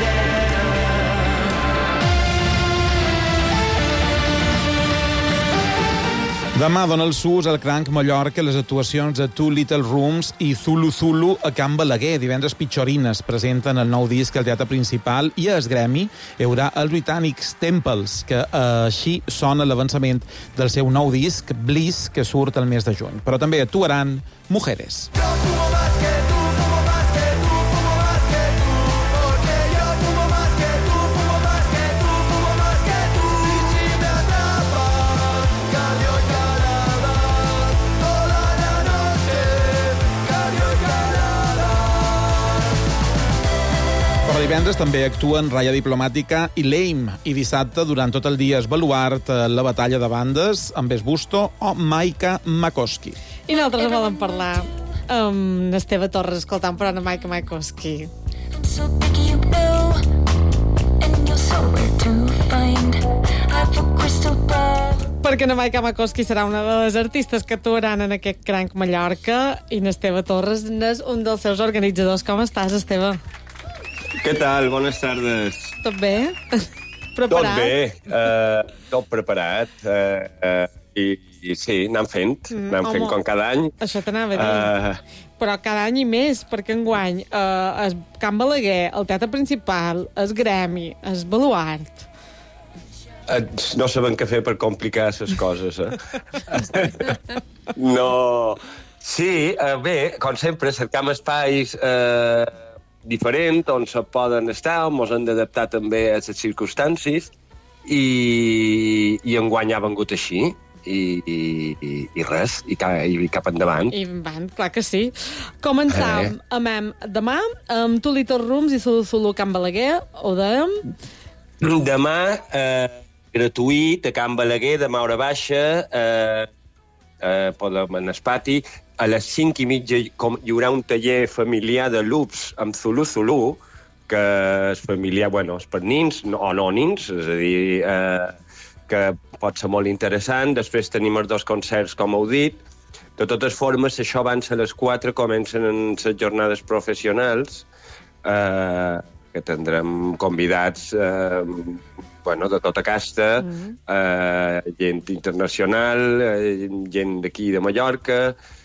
Demà dona el sus al Cranc Mallorca les actuacions de Two Little Rooms i Zulu Zulu a Can Balaguer. Divendres Pitxorines presenten el nou disc al Teatre Principal i a Esgremi hi haurà els Britànics Temples, que eh, així sona l'avançament del seu nou disc, Bliss, que surt el mes de juny. Però també actuaran Mujeres. Per divendres també actuen Raya Diplomàtica i Lame, i dissabte, durant tot el dia, es baluart la batalla de bandes amb Es Busto o Maika Makoski. I nosaltres volem parlar amb Esteve Torres escoltant per a Maika Makoski. so picky you know, and you're so rare to find. I have a crystal ball. Perquè na Maika Makoski serà una de les artistes que actuaran en aquest Cranc Mallorca i n'Esteve Torres és un dels seus organitzadors. Com estàs, Esteve? Què tal? Bones tardes. Tot bé? Preparat? Tot bé, uh, tot preparat. Uh, uh, i, I sí, anant fent, Mm, anant fent home, com cada any. Això t'anava a dir. Uh, Però cada any i més, perquè enguany uh, es Can Balaguer, el Teatre Principal, es Gremi, es Baluart... uh, no sabem què fer per complicar les coses, eh? No... Sí, eh, bé, com sempre, cercam espais eh, diferents on se poden estar, on ens hem d'adaptar també a les circumstàncies, i, i enguany ha vengut així. I, i, i res, i, ca, i cap endavant. I van, clar que sí. Començam, eh. amem, demà, amb Two Little Rooms i Sulu Sulu Can Balaguer, ho dèiem? Demà, eh, gratuït, a Can Balaguer, demà hora baixa, eh, eh, podem en el pati. A les cinc i mitja com, hi haurà un taller familiar de loops amb Zulu Zulu, que és familiar, bueno, és per nins no, o no nins, és a dir, eh, que pot ser molt interessant. Després tenim els dos concerts, com heu dit. De totes formes, això avança a les quatre, comencen les jornades professionals, eh, que tindrem convidats eh, bueno, de tota casta, mm-hmm. eh, gent internacional, eh, gent d'aquí de Mallorca,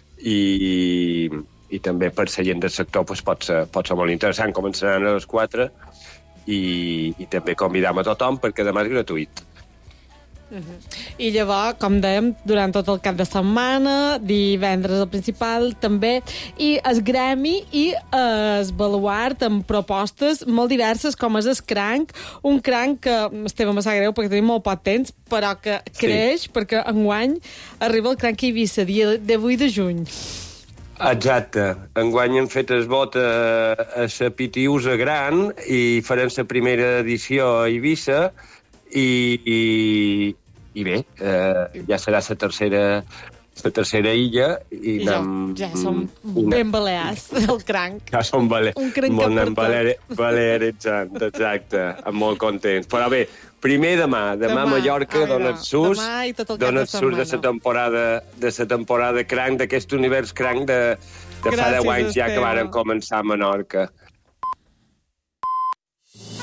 i, i també per la gent del sector pues, pot, ser, pot ser molt interessant. Començaran a les quatre i, i també convidam a tothom perquè demà és gratuït. Uh-huh. I llavors, com dèiem, durant tot el cap de setmana, divendres el principal també, i el gremi i el baluart amb propostes molt diverses, com és el cranc, un cranc que, Esteve, me sap greu perquè tenim molt poc temps, però que creix, sí. Perquè enguany arriba el cranc a Eivissa, dia divuit de juny. Exacte. Enguany hem fet el vot a, a la Pitiusa Gran i farem la primera edició a Eivissa. I, i, i bé, eh, ja serà la tercera, la tercera illa i ja, anem, ja som una... ben balears del cranc. Ja som bale... un cranc que bale... balearitzant, exacte, molt contents. Però bé, primer demà, demà, demà a Mallorca, ai, dona el sus, dona el sus de la temporada, de la temporada cranc, d'aquest univers cranc de, de fa deu anys ja que varen començar a Menorca.